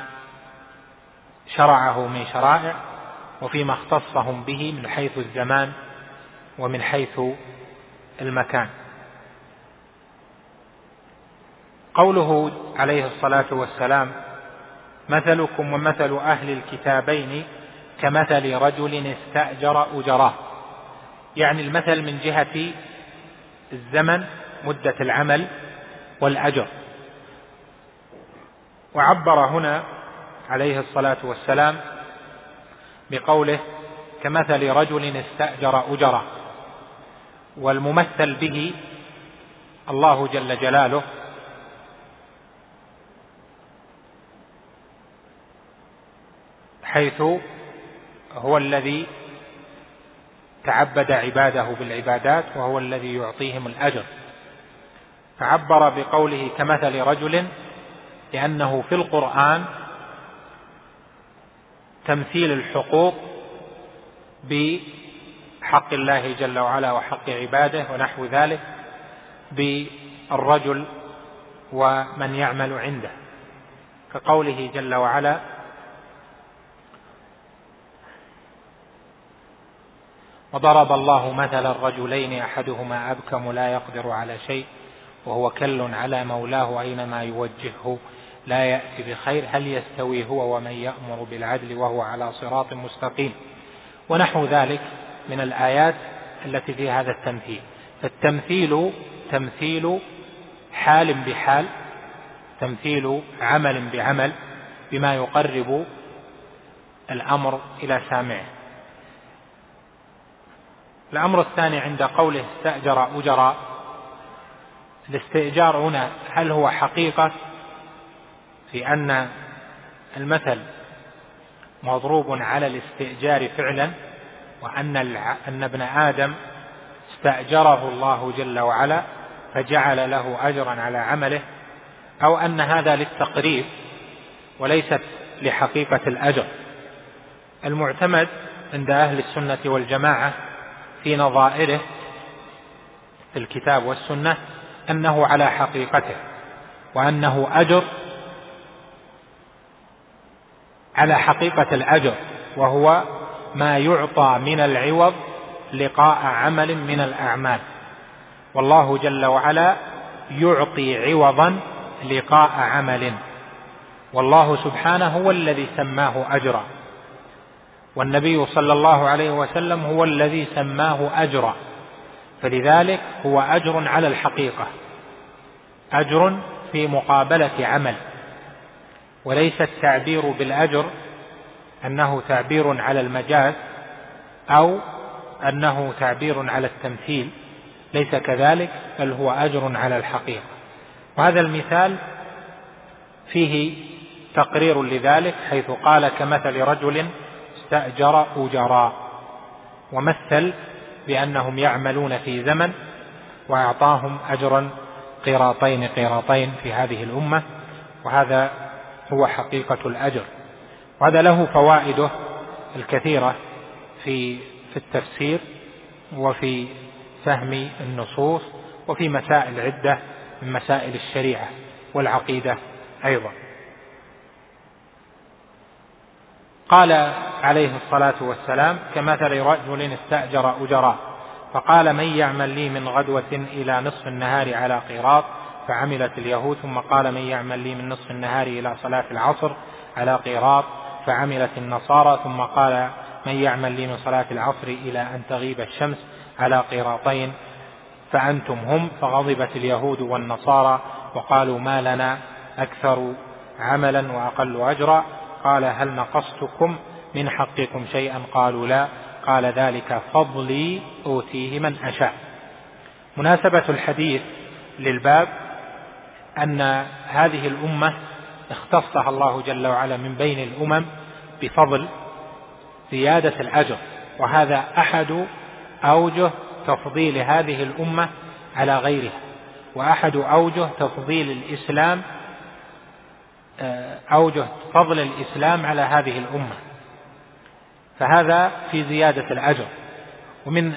شرعه من شرائع، وفيما اختصهم به من حيث الزمان ومن حيث المكان. قوله عليه الصلاة والسلام: مثلكم ومثل أهل الكتابين كمثل رجل استأجر أجرة، يعني المثل من جهة الزمن، مدة العمل والأجر. وعبر هنا عليه الصلاة والسلام بقوله كمثل رجل استأجر أجرة، والممثل به الله جل جلاله، حيث هو الذي تعبد عباده بالعبادات، وهو الذي يعطيهم الأجر. فعبر بقوله كمثل رجل لأنه في القرآن تمثيل الحقوق بحق الله جل وعلا وحق عباده ونحو ذلك بالرجل ومن يعمل عنده، كقوله جل وعلا: وضرب الله مثلا الرجلين أحدهما أبكم لا يقدر على شيء وهو كل على مولاه أينما يوجهه لا يأتي بخير هل يستوي هو ومن يأمر بالعدل وهو على صراط مستقيم، ونحو ذلك من الآيات التي في هذا التمثيل. فالتمثيل تمثيل حال بحال، تمثيل عمل بعمل، بما يقرب الأمر إلى سامعه. الأمر الثاني عند قوله استأجر أجرا، الاستئجار هنا هل هو حقيقة في أن المثل مضروب على الاستئجار فعلا، وأن ابن آدم استأجره الله جل وعلا فجعل له أجرا على عمله، أو أن هذا للتقريب وليست لحقيقة الأجر؟ المعتمد عند أهل السنة والجماعة في نظائره في الكتاب والسنة أنه على حقيقته، وأنه أجر على حقيقة الأجر، وهو ما يعطى من العوض لقاء عمل من الأعمال، والله جل وعلا يعطي عوضا لقاء عمل، والله سبحانه هو الذي سماه أجرا، والنبي صلى الله عليه وسلم هو الذي سماه أجرا، فلذلك هو أجر على الحقيقة، أجر في مقابلة عمل، وليس التعبير بالأجر أنه تعبير على المجاز أو أنه تعبير على التمثيل، ليس كذلك، بل هو أجر على الحقيقة. وهذا المثال فيه تقرير لذلك، حيث قال كمثل رجل استأجر أجراء، ومثل بأنهم يعملون في زمن وأعطاهم أجرا قيراطين في هذه الأمة، وهذا هو حقيقة الأجر. وهذا له فوائده الكثيرة في التفسير وفي فهم النصوص وفي مسائل عدة من مسائل الشريعة والعقيدة أيضا. قال عليه الصلاة والسلام كمثل رجل استأجر أجراء فقال من يعمل لي من غدوة إلى نصف النهار على قيراط فعملت اليهود، ثم قال من يعمل لي من نصف النهار إلى صلاة العصر على قيراط فعملت النصارى، ثم قال من يعمل لي من صلاة العصر إلى أن تغيب الشمس على قيراطين فأنتم هم، فغضبت اليهود والنصارى وقالوا ما لنا أكثر عملا وأقل أجرا. قال هل نقصتكم من حقكم شيئا؟ قالوا لا. قال ذلك فضلي أوتيه من أشاء. مناسبة الحديث للباب أن هذه الأمة اختصها الله جل وعلا من بين الأمم بفضل زيادة الأجر، وهذا أحد أوجه تفضيل هذه الأمة على غيرها، وأحد أوجه تفضيل الإسلام، أوجه فضل الإسلام على هذه الأمة، فهذا في زيادة الأجر. ومن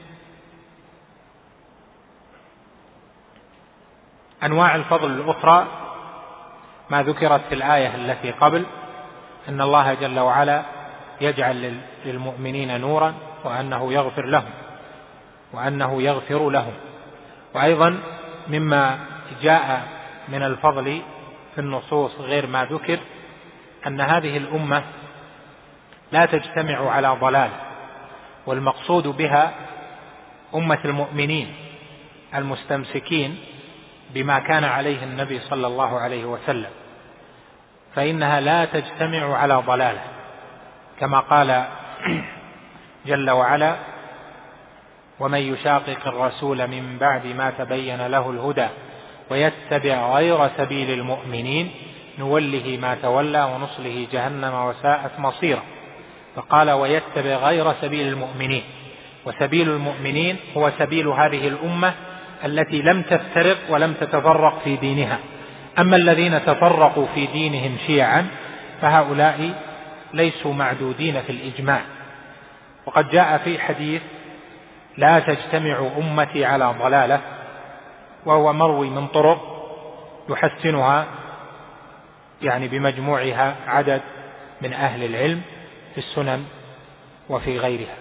أنواع الفضل الأخرى ما ذكرت في الآية التي قبل أن الله جل وعلا يجعل للمؤمنين نورا وأنه يغفر لهم وأنه يغفر لهم. وأيضا مما جاء من الفضل في النصوص غير ما ذكر أن هذه الأمة لا تجتمع على ضلال، والمقصود بها أمة المؤمنين المستمسكين بما كان عليه النبي صلى الله عليه وسلم، فإنها لا تجتمع على ضلاله، كما قال جل وعلا ومن يشاقق الرسول من بعد ما تبين له الهدى ويتبع غير سبيل المؤمنين نوله ما تولى ونصله جهنم وساءت مصيرا. فقال ويتبع غير سبيل المؤمنين، وسبيل المؤمنين هو سبيل هذه الأمة التي لم تفترق ولم تتفرق في دينها. أما الذين تفرقوا في دينهم شيعا فهؤلاء ليسوا معدودين في الإجماع. وقد جاء في حديث لا تجتمع أمتي على ضلالة، وهو مروي من طرق يحسنها يعني بمجموعها عدد من أهل العلم في السنن وفي غيرها.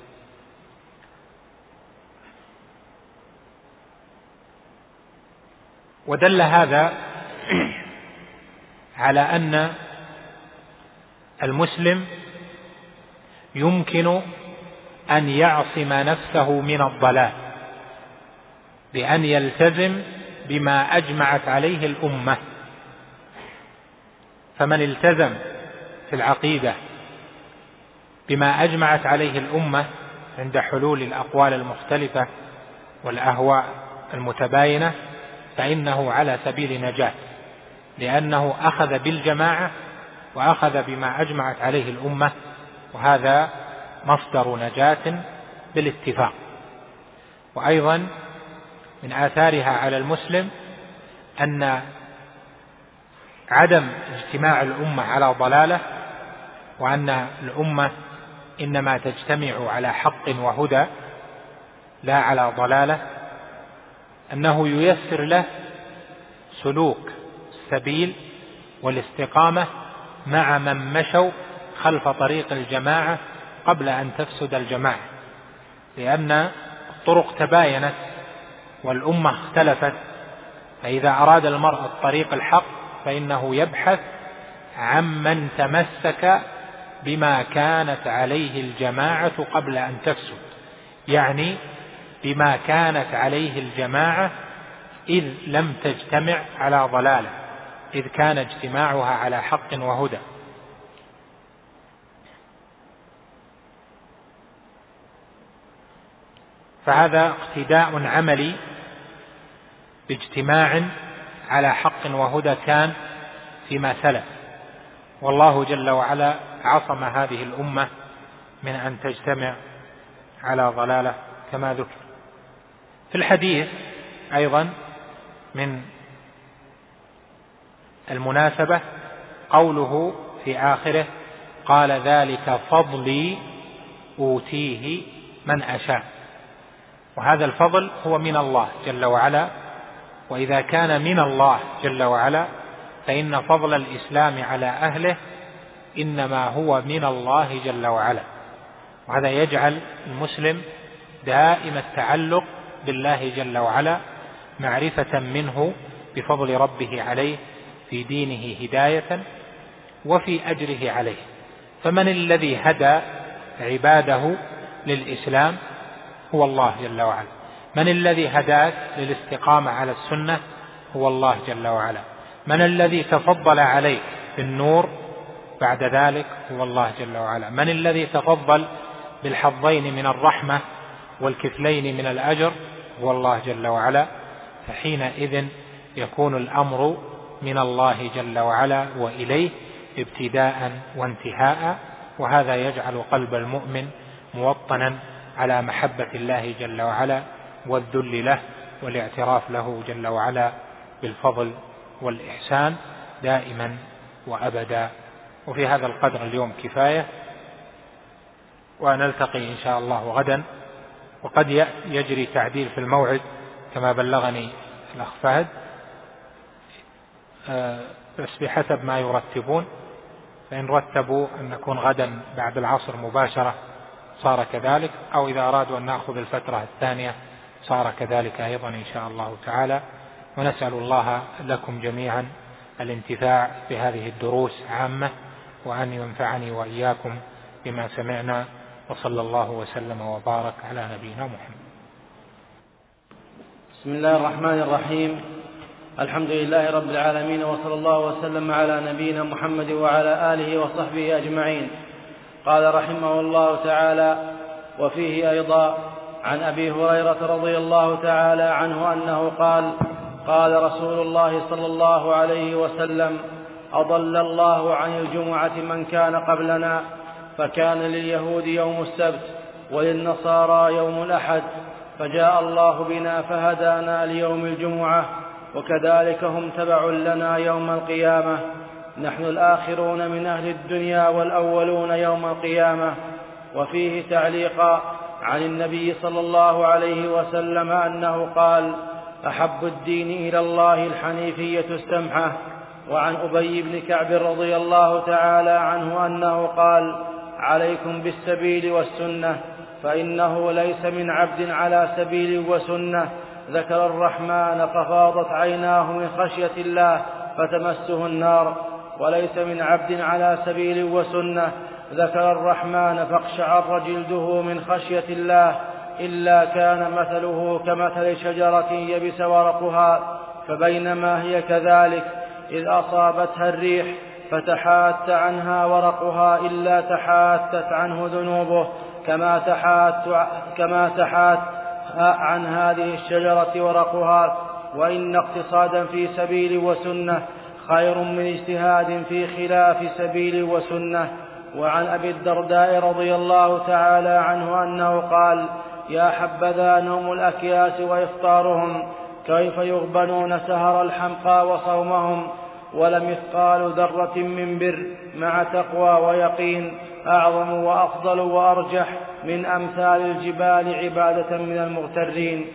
ودل هذا على أن المسلم يمكن أن يعصم نفسه من الضلال بأن يلتزم بما أجمعت عليه الأمة. فمن التزم في العقيدة بما أجمعت عليه الأمة عند حلول الأقوال المختلفة والأهواء المتباينة فإنه على سبيل نجاة، لأنه أخذ بالجماعة وأخذ بما أجمعت عليه الأمة، وهذا مصدر نجاة بالاتفاق. وأيضا من آثارها على المسلم أن عدم اجتماع الأمة على ضلالة، وأن الأمة إنما تجتمع على حق وهدى لا على ضلالة، أنه ييسر له سلوك السبيل والاستقامة مع من مشوا خلف طريق الجماعة قبل أن تفسد الجماعة، لأن الطرق تباينت والأمة اختلفت، فإذا أراد المرء الطريق الحق فإنه يبحث عمن تمسك بما كانت عليه الجماعة قبل أن تفسد، يعني بما كانت عليه الجماعة إذ لم تجتمع على ضلالة، إذ كان اجتماعها على حق وهدى. فهذا اقتداء عملي باجتماع على حق وهدى كان فيما سلف، والله جل وعلا عصم هذه الأمة من أن تجتمع على ضلالة كما ذكر. في الحديث أيضا من المناسبة قوله في آخره: قال ذلك فضلي أوتيه من أشاء. وهذا الفضل هو من الله جل وعلا، وإذا كان من الله جل وعلا فإن فضل الإسلام على أهله إنما هو من الله جل وعلا، وهذا يجعل المسلم دائم التعلق بالله جل وعلا، معرفة منه بفضل ربه عليه في دينه هداية وفي أجره عليه. فمن الذي هدى عباده للإسلام؟ هو الله جل وعلا. من الذي هداك للاستقامة على السنة؟ هو الله جل وعلا. من الذي تفضل عليك بالنور بعد ذلك؟ هو الله جل وعلا. من الذي تفضل بالحظين من الرحمة والكفلين من الأجر؟ هو الله جل وعلا. فحينئذ يكون الأمر من الله جل وعلا وإليه ابتداء وانتهاء، وهذا يجعل قلب المؤمن موطنا على محبة الله جل وعلا والذل له والاعتراف له جل وعلا بالفضل والإحسان دائما وأبدا. وفي هذا القدر اليوم كفاية، ونلتقي إن شاء الله غدا. وقد يجري تعديل في الموعد كما بلغني الأخ فهد، بس بحسب ما يرتبون، فإن رتبوا أن نكون غدا بعد العصر مباشرة صار كذلك، أو إذا أرادوا أن نأخذ الفترة الثانية صار كذلك أيضا إن شاء الله تعالى. ونسأل الله لكم جميعا الانتفاع بهذه الدروس عامة، وأن ينفعني وإياكم بما سمعنا، وصلى الله وسلم وبارك على نبينا محمد. بسم الله الرحمن الرحيم. الحمد لله رب العالمين، وصلى الله وسلم على نبينا محمد وعلى آله وصحبه أجمعين. قال رحمه الله تعالى: وفيه أيضا عن أبي هريرة رضي الله تعالى عنه أنه قال: قال رسول الله صلى الله عليه وسلم: أضل الله عن الجمعة من كان قبلنا، فكان لليهود يوم السبت وللنصارى يوم الأحد، فجاء الله بنا فهدانا ليوم الجمعة، وكذلك هم تبع لنا يوم القيامة. نحن الآخرون من أهل الدنيا والأولون يوم القيامة. وفيه تعليقا عن النبي صلى الله عليه وسلم أنه قال: أحب الدين إلى الله الحنيفية السمحة. وعن أبي بن كعب رضي الله تعالى عنه أنه قال: عليكم بالسبيل والسنة، فإنه ليس من عبد على سبيل وسنة ذكر الرحمن ففاضت عيناه من خشية الله فتمسه النار، وليس من عبد على سبيل وسنة ذكر الرحمن فاقشعر جلده من خشية الله إلا كان مثله كمثل شجرة يبس ورقها، فبينما هي كذلك إذ أصابتها الريح فتحات عنها ورقها إلا تحاتت عنه ذنوبه كما تحات عن هذه الشجرة ورقها. وإن اقتصادا في سبيل وسنة خير من اجتهاد في خلاف سبيل وسنة. وعن أبي الدرداء رضي الله تعالى عنه أنه قال: يا حبذا نوم الأكياس وإفطارهم، كيف يغبنون سهر الحمقى وصومهم، ولم يثقال ذرة من بر مع تقوى ويقين أعظم وأفضل وأرجح من أمثال الجبال عبادة من المغترين.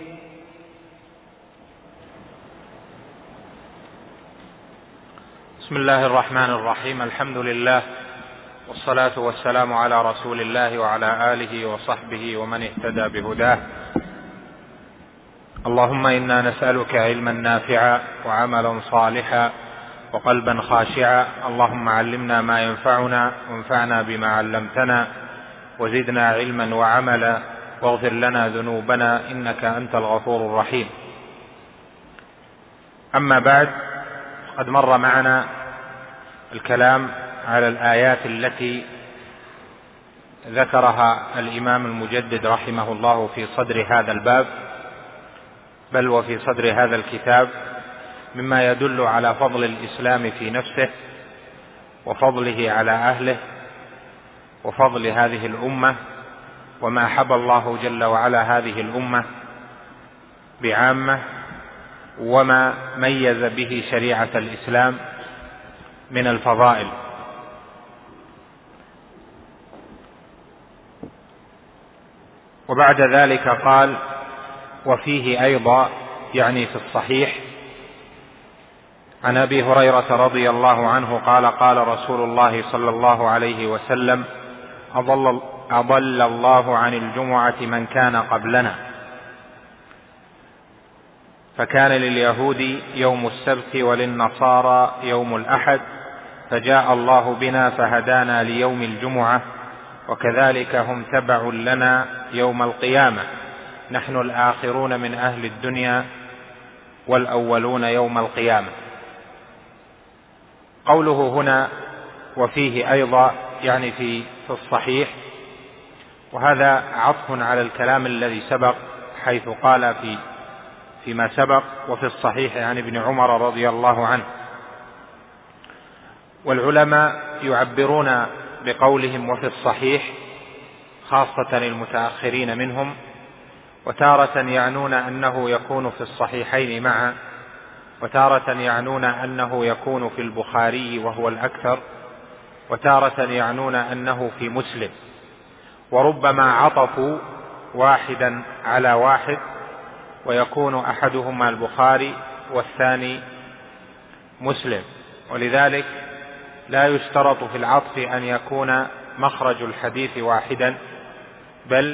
بسم الله الرحمن الرحيم. الحمد لله، والصلاة والسلام على رسول الله وعلى آله وصحبه ومن اهتدى بهداه. اللهم إنا نسألك علما نافعا وعملا صالحا وقلبا خاشعا. اللهم علمنا ما ينفعنا وانفعنا بما علمتنا، وزدنا علما وعملا، واغفر لنا ذنوبنا إنك أنت الغفور الرحيم. أما بعد، قد مر معنا الكلام على الآيات التي ذكرها الإمام المجدد رحمه الله في صدر هذا الباب، بل وفي صدر هذا الكتاب، مما يدل على فضل الإسلام في نفسه وفضله على أهله وفضل هذه الأمة، وما حبى الله جل وعلا هذه الأمة بعامة، وما ميز به شريعة الإسلام من الفضائل. وبعد ذلك قال: وفيه أيضا، يعني في الصحيح، عن أبي هريرة رضي الله عنه قال: قال رسول الله صلى الله عليه وسلم: أضل الله عن الجمعة من كان قبلنا، فكان لليهود يوم السبت وللنصارى يوم الأحد، فجاء الله بنا فهدانا ليوم الجمعة، وكذلك هم تبع لنا يوم القيامة، نحن الآخرون من أهل الدنيا والأولون يوم القيامة. قوله هنا وفيه أيضا، يعني في الصحيح، وهذا عطف على الكلام الذي سبق، حيث قال فيما سبق: وفي الصحيح عن ابن عمر رضي الله عنه. والعلماء يعبرون بقولهم وفي الصحيح، خاصة المتأخرين منهم، وتارة يعنون أنه يكون في الصحيحين معا، وتارة يعنون أنه يكون في البخاري وهو الأكثر، وتارة يعنون أنه في مسلم، وربما عطفوا واحدا على واحد، ويكون أحدهما البخاري والثاني مسلم. ولذلك لا يشترط في العطف أن يكون مخرج الحديث واحدا، بل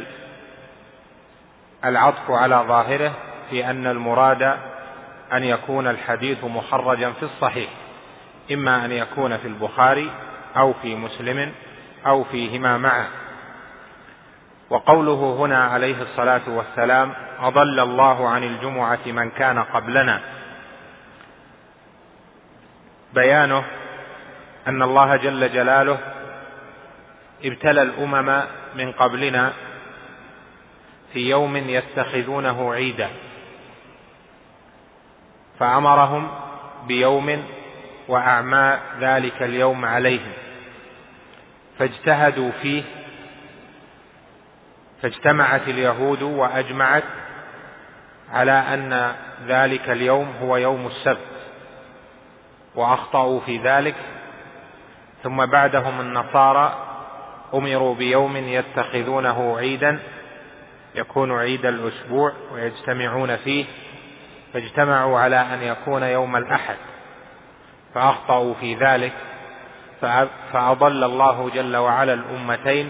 العطف على ظاهره في أن المراد أن يكون الحديث مخرجا في الصحيح، إما أن يكون في البخاري أو في مسلم أو فيهما معا. وقوله هنا عليه الصلاة والسلام: أضل الله عن الجمعة من كان قبلنا، بيانه أن الله جل جلاله ابتلى الأمم من قبلنا في يوم يتخذونه عيدا، فأمرهم بيوم وأعمى ذلك اليوم عليهم، فاجتهدوا فيه، فاجتمعت اليهود وأجمعت على أن ذلك اليوم هو يوم السبت، وأخطأوا في ذلك. ثم بعدهم النصارى أمروا بيوم يتخذونه عيدا، يكون عيد الأسبوع ويجتمعون فيه، فاجتمعوا على أن يكون يوم الأحد، فأخطأوا في ذلك، فأضل الله جل وعلا الأمتين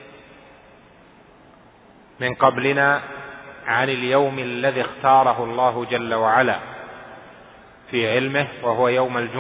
من قبلنا عن اليوم الذي اختاره الله جل وعلا في علمه، وهو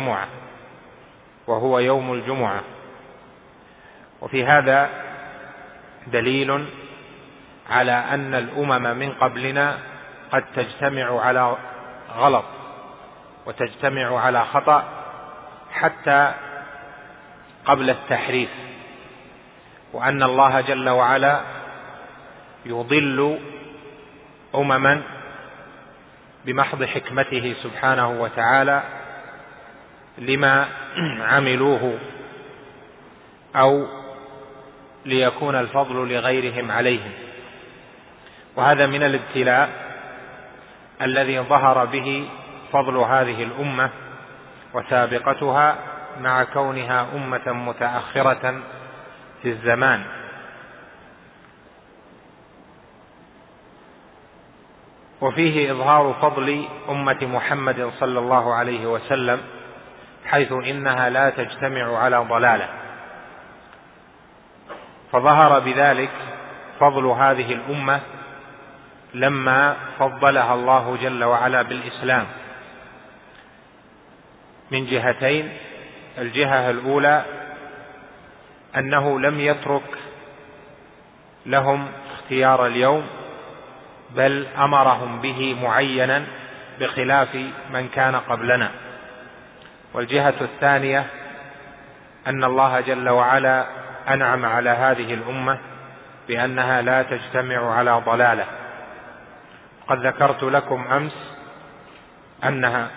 يوم الجمعة. وفي هذا دليل على أن الأمم من قبلنا قد تجتمع على غلط وتجتمع على خطأ حتى قبل التحريف، وأن الله جل وعلا يضل أمما بمحض حكمته سبحانه وتعالى لما عملوه، أو ليكون الفضل لغيرهم عليهم. وهذا من الابتلاء الذي ظهر به فضل هذه الأمة وسابقتها، مع كونها أمة متأخرة في الزمان. وفيه إظهار فضل أمة محمد صلى الله عليه وسلم، حيث إنها لا تجتمع على ضلالة، فظهر بذلك فضل هذه الأمة لما فضلها الله جل وعلا بالإسلام من جهتين: الجهة الأولى أنه لم يترك لهم اختيار اليوم، بل أمرهم به معينا بخلاف من كان قبلنا. والجهة الثانية أن الله جل وعلا أنعم على هذه الأمة بأنها لا تجتمع على ضلالة. قد ذكرت لكم أمس أنها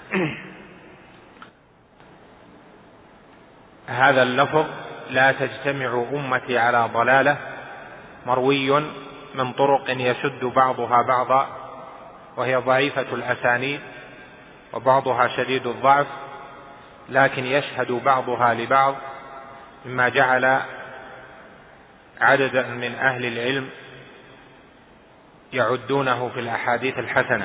هذا اللفظ لا تجتمع أمتي على ضلالة مروي من طرق يشد بعضها بعضا، وهي ضعيفة الأسانيد وبعضها شديد الضعف، لكن يشهد بعضها لبعض، مما جعل عددا من أهل العلم يعدونه في الأحاديث الحسنة.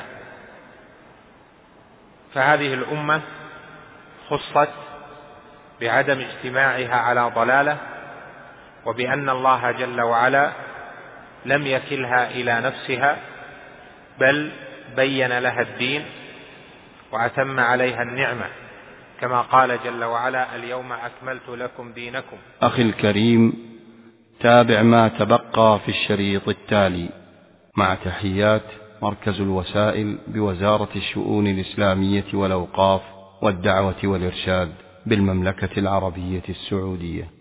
فهذه الأمة خصت بعدم اجتماعها على ضلالة، وبأن الله جل وعلا لم يكلها إلى نفسها، بل بين لها الدين وأتم عليها النعمة، كما قال جل وعلا: اليوم أكملت لكم دينكم. أخي الكريم، تابع ما تبقى في الشريط التالي مع تحيات مركز الوسائل بوزارة الشؤون الإسلامية والأوقاف والدعوة والإرشاد بالمملكة العربية السعودية.